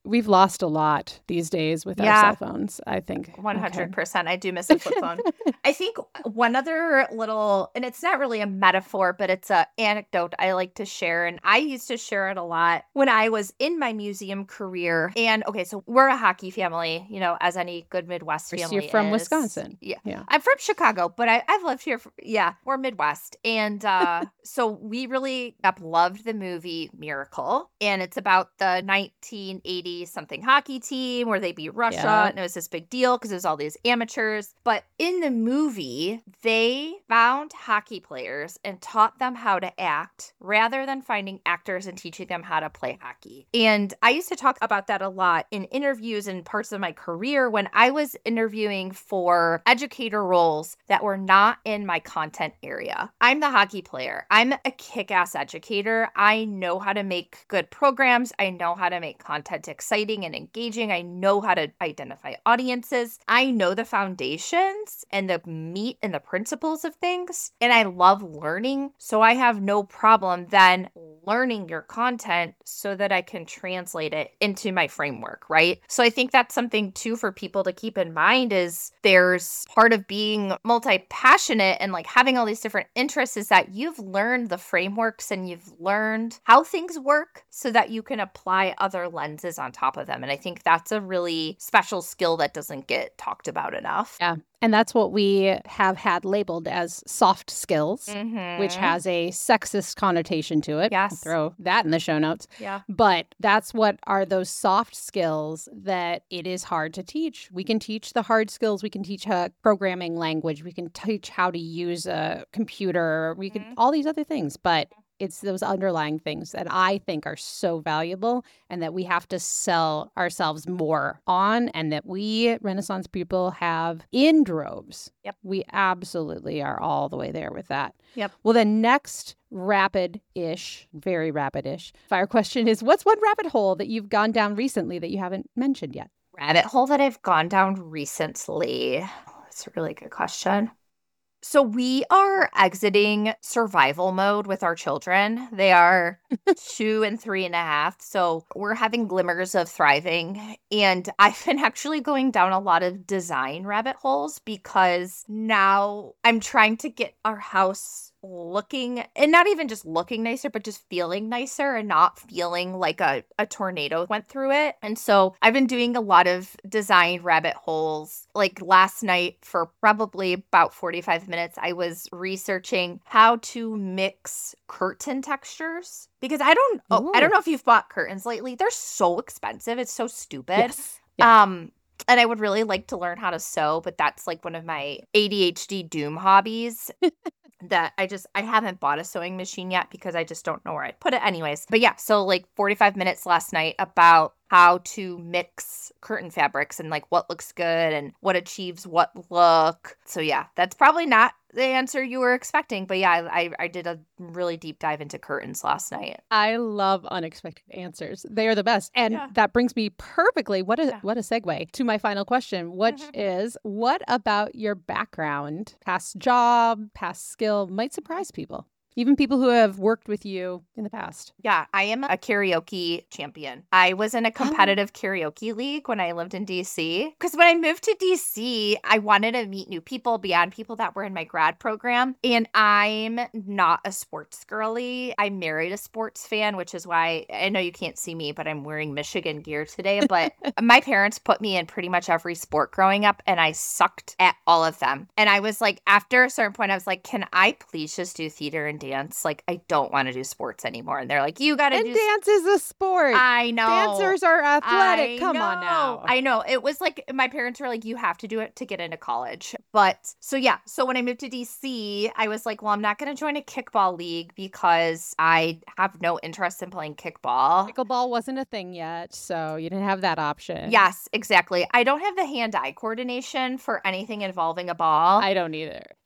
we've lost a lot these days with
Yeah.
our cell phones, I think.
one hundred percent. I do miss a flip phone. I think one other little, and it's not really a metaphor, but it's an anecdote I like to share. And I used to share it a lot when I was in my museum career. And okay, so we're a hockey family, you know, as any good Midwest
Okay.
family
You're from
is.
Wisconsin.
Yeah.
Yeah.
I'm from Chicago, but I, I've lived here. For, yeah, we're Midwest. And uh, so we really up loved the movie Miracle. And it's about the nineteen eighty something hockey team where they beat Russia.
Yeah.
And it was this big deal because it was all these amateurs. But in the movie, they found hockey players and taught them how to act rather than finding actors and teaching them how to play hockey. And I used to talk about that a lot in interviews and parts of my career when I was interviewing for educator roles that were not in my content area. I'm the hockey player. I'm a kick-ass educator. I know how to make good programs. I know how to make content exciting and engaging. I know how to identify audiences. I know the foundations and the meat and the principles of things. And I love learning. So I have no problem then learning your content so that I can translate it into my framework, right? So I think that's something too for people to keep in mind is there's part of being multi-passionate and like having all these different interests is that you've learned the frameworks and you've learned how things work so that you can apply other lenses on top of them. And I think that's a really special skill that doesn't get talked about enough.
Yeah. And that's what we have had labeled as soft skills,
Mhm.
which has a sexist connotation to it.
Yes.
I'll throw that in the show notes.
Yeah.
But that's what are those soft skills that it is hard to teach. We can teach the hard skills. We can teach a programming language. We can teach how to use a computer. We can
Mhm.
all these other things. But it's those underlying things that I think are so valuable and that we have to sell ourselves more on and that we Renaissance people have in droves.
Yep.
We absolutely are all the way there with that.
Yep.
Well, the next rapid-ish, very rapid-ish fire question is, what's one rabbit hole that you've gone down recently that you haven't mentioned yet?
Rabbit hole that I've gone down recently. That's a really good question. So we are exiting survival mode with our children. They are two and three and a half. So we're having glimmers of thriving. And I've been actually going down a lot of design rabbit holes because now I'm trying to get our house looking and not even just looking nicer, but just feeling nicer and not feeling like a, a tornado went through it. And so I've been doing a lot of design rabbit holes. Like last night for probably about forty-five minutes, I was researching how to mix curtain textures because I don't, oh, I don't know if you've bought curtains lately. They're so expensive. It's so stupid.
Yes. Yeah.
Um, and I would really like to learn how to sew, but that's like one of my A D H D doom hobbies. That I just, I haven't bought a sewing machine yet because I just don't know where I'd put it anyways. But yeah, so like forty-five minutes last night about how to mix curtain fabrics and like what looks good and what achieves what look. So yeah, that's probably not the answer you were expecting. But yeah, I, I, I did a really deep dive into curtains last night.
I love unexpected answers. They are the best. And
Yeah.
that brings me perfectly, what a
Yeah.
what a segue to my final question, which
Mhm.
is, what about your background, past job, past skill might surprise people? Even people who have worked with you in the past.
Yeah, I am a karaoke champion. I was in a competitive karaoke league when I lived in D C. Because when I moved to D C, I wanted to meet new people beyond people that were in my grad program. And I'm not a sports girly. I married a sports fan, which is why I know you can't see me, but I'm wearing Michigan gear today. But my parents put me in pretty much every sport growing up, and I sucked at all of them. And I was like, after a certain point, I was like, can I please just do theater and dance? Like, I don't want to do sports anymore. And they're like, you got to
And
do
dance is a sport.
I know.
Dancers are athletic.
I
Come on
know.
now.
I know. It was like my parents were like, you have to do it to get into college. But so, yeah. So when I moved to D C, I was like, well, I'm not going to join a kickball league because I have no interest in playing kickball.
Pickleball wasn't a thing yet, so you didn't have that option.
Yes, exactly. I don't have the hand-eye coordination for anything involving a ball.
I don't either.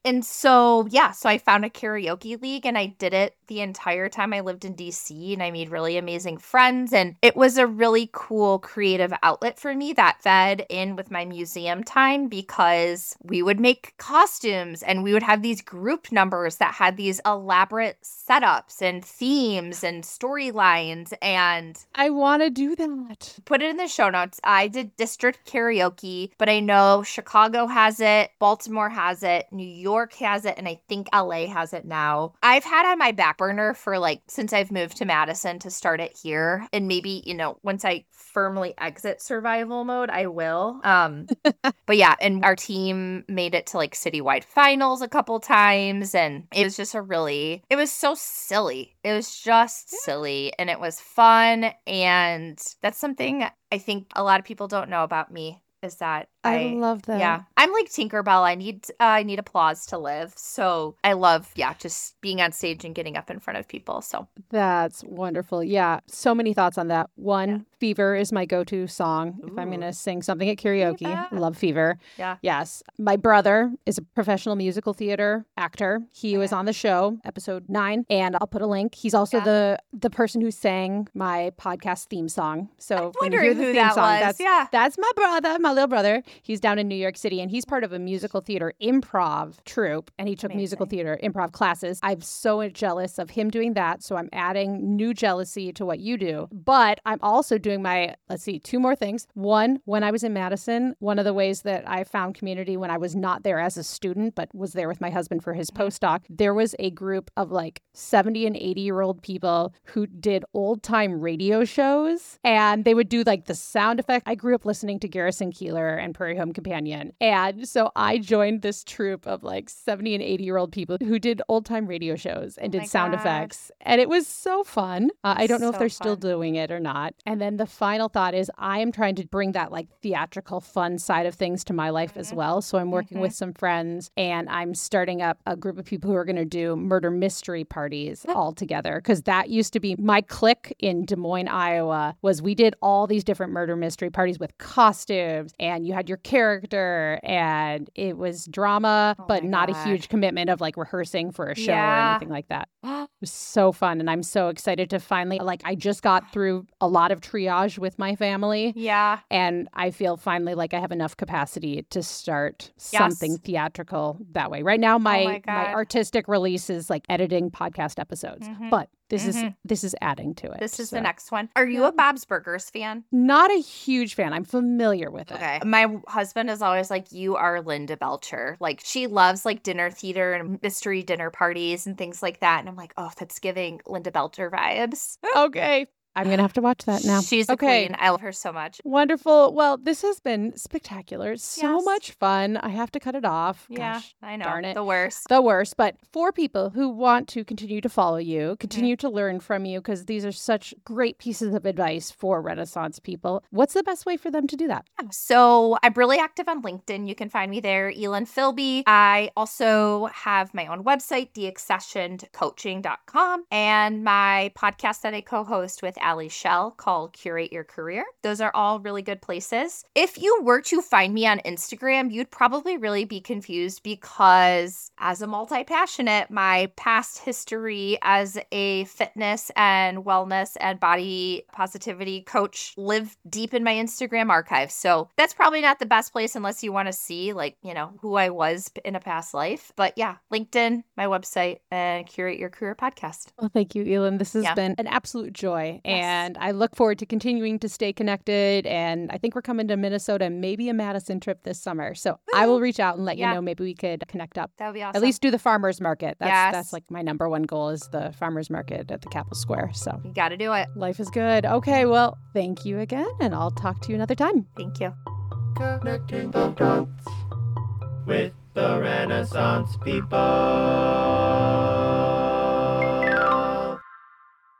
And so, yeah, so I found a karaoke league and I did it the entire time I lived in D C, and I made really amazing friends. And it was a really cool creative outlet for me that fed in with my museum time, because we would make costumes and we would have these group numbers that had these elaborate setups and themes and storylines. And
I want to do that.
put it in the show notes. I did district karaoke, but I know Chicago has it, Baltimore has it, New York has it, and I think L A has it now. I've had on my back burner for like since I've moved to Madison to start it here. And maybe, you know, once I firmly exit survival mode, I will. Um, but yeah, and our team made it to like citywide finals a couple times. And it was just a really, it was so silly. It was just yeah. silly, and it was fun. And that's something I think a lot of people don't know about me, is that
I,
I
love that.
Yeah. I'm like Tinkerbell. I need uh, I need applause to live. So I love, yeah, just being on stage and getting up in front of people. So
that's wonderful. Yeah. So many thoughts on that. One, yeah. Fever is my go-to song. Ooh. If I'm going to sing something at karaoke, yeah. I love Fever.
Yeah.
Yes. My brother is a professional musical theater actor. He was on the show, episode nine, and I'll put a link. He's also yeah. the the person who sang my podcast theme song. So
I'm wondering who
theme
that
song,
was.
That's,
yeah.
That's my brother, my little brother. He's down in New York City, and he's part of a musical theater improv troupe, and he took Amazing. musical theater improv classes. I'm so jealous of him doing that, so I'm adding new jealousy to what you do. But I'm also doing my, let's see, two more things. One, when I was in Madison, one of the ways that I found community when I was not there as a student, but was there with my husband for his postdoc, there was a group of like seventy and eighty year old people who did old time radio shows, and they would do like the sound effect. I grew up listening to Garrison Keillor and Prairie Home Companion. And so I joined this troupe of like seventy and eighty year old people who did old time radio shows and
oh
did sound
God.
effects. And it was so fun. Uh, I don't know
so
if they're
fun.
still doing it or not. And then the final thought is I am trying to bring that like theatrical fun side of things to my life mm-hmm. as well. So I'm working mm-hmm. with some friends, and I'm starting up a group of people who are going to do murder mystery parties all together. Because that used to be my clique in Des Moines, Iowa, was we did all these different murder mystery parties with costumes, and you had your character, and it was drama,
oh
but not
God.
a huge commitment of like rehearsing for a show
yeah.
or anything like that. It was so fun, and I'm so excited to finally, like, I just got through a lot of triage with my family.
Yeah.
And I feel finally like I have enough capacity to start
yes.
something theatrical that way. Right now, my,
oh my,
my artistic release is like editing podcast episodes,
mm-hmm.
but this
mm-hmm.
is this is adding to it.
This is
so.
the next one. Are you a Bob's Burgers fan?
Not a huge fan. I'm familiar with it.
Okay. My husband is always like, you are Linda Belcher. Like, she loves like dinner theater and mystery dinner parties and things like that. And I'm like, oh, that's giving Linda Belcher vibes.
Okay. I'm going to have to watch that now.
She's a
okay.
queen. I love her so much.
Wonderful. Well, this has been spectacular. So
yes.
much fun. I have to cut it off.
Yeah,
Gosh,
I know.
Darn it.
The worst.
The worst. But for people who want to continue to follow you, continue mm-hmm. to learn from you, because these are such great pieces of advice for Renaissance people, what's the best way for them to do that?
Yeah. So I'm really active on LinkedIn. You can find me there, Elin Philby. I also have my own website, the accessioned coaching dot com, and my podcast that I co-host with Allie Shell called Curate Your Career. Those are all really good places. If you were to find me on Instagram, you'd probably really be confused, because as a multi-passionate, my past history as a fitness and wellness and body positivity coach live deep in my Instagram archive. So that's probably not the best place unless you want to see, like, you know, who I was in a past life. But yeah, LinkedIn, my website, and Curate Your Career podcast.
Well, thank you, Elin. This has
yeah.
been an absolute joy.
Yes.
And I look forward to continuing to stay connected. And I think we're coming to Minnesota, maybe a Madison trip this summer. So Woo! I will reach out and let
yeah.
you know. Maybe we could connect up.
That would be awesome.
At least do the farmer's market. That's
yes.
that's like my number one goal, is the farmer's market at the Capitol Square. So
you got to do it.
Life is good. Okay, well, thank you again. And I'll talk to you another time.
Thank you.
Connecting the dots with the Renaissance people.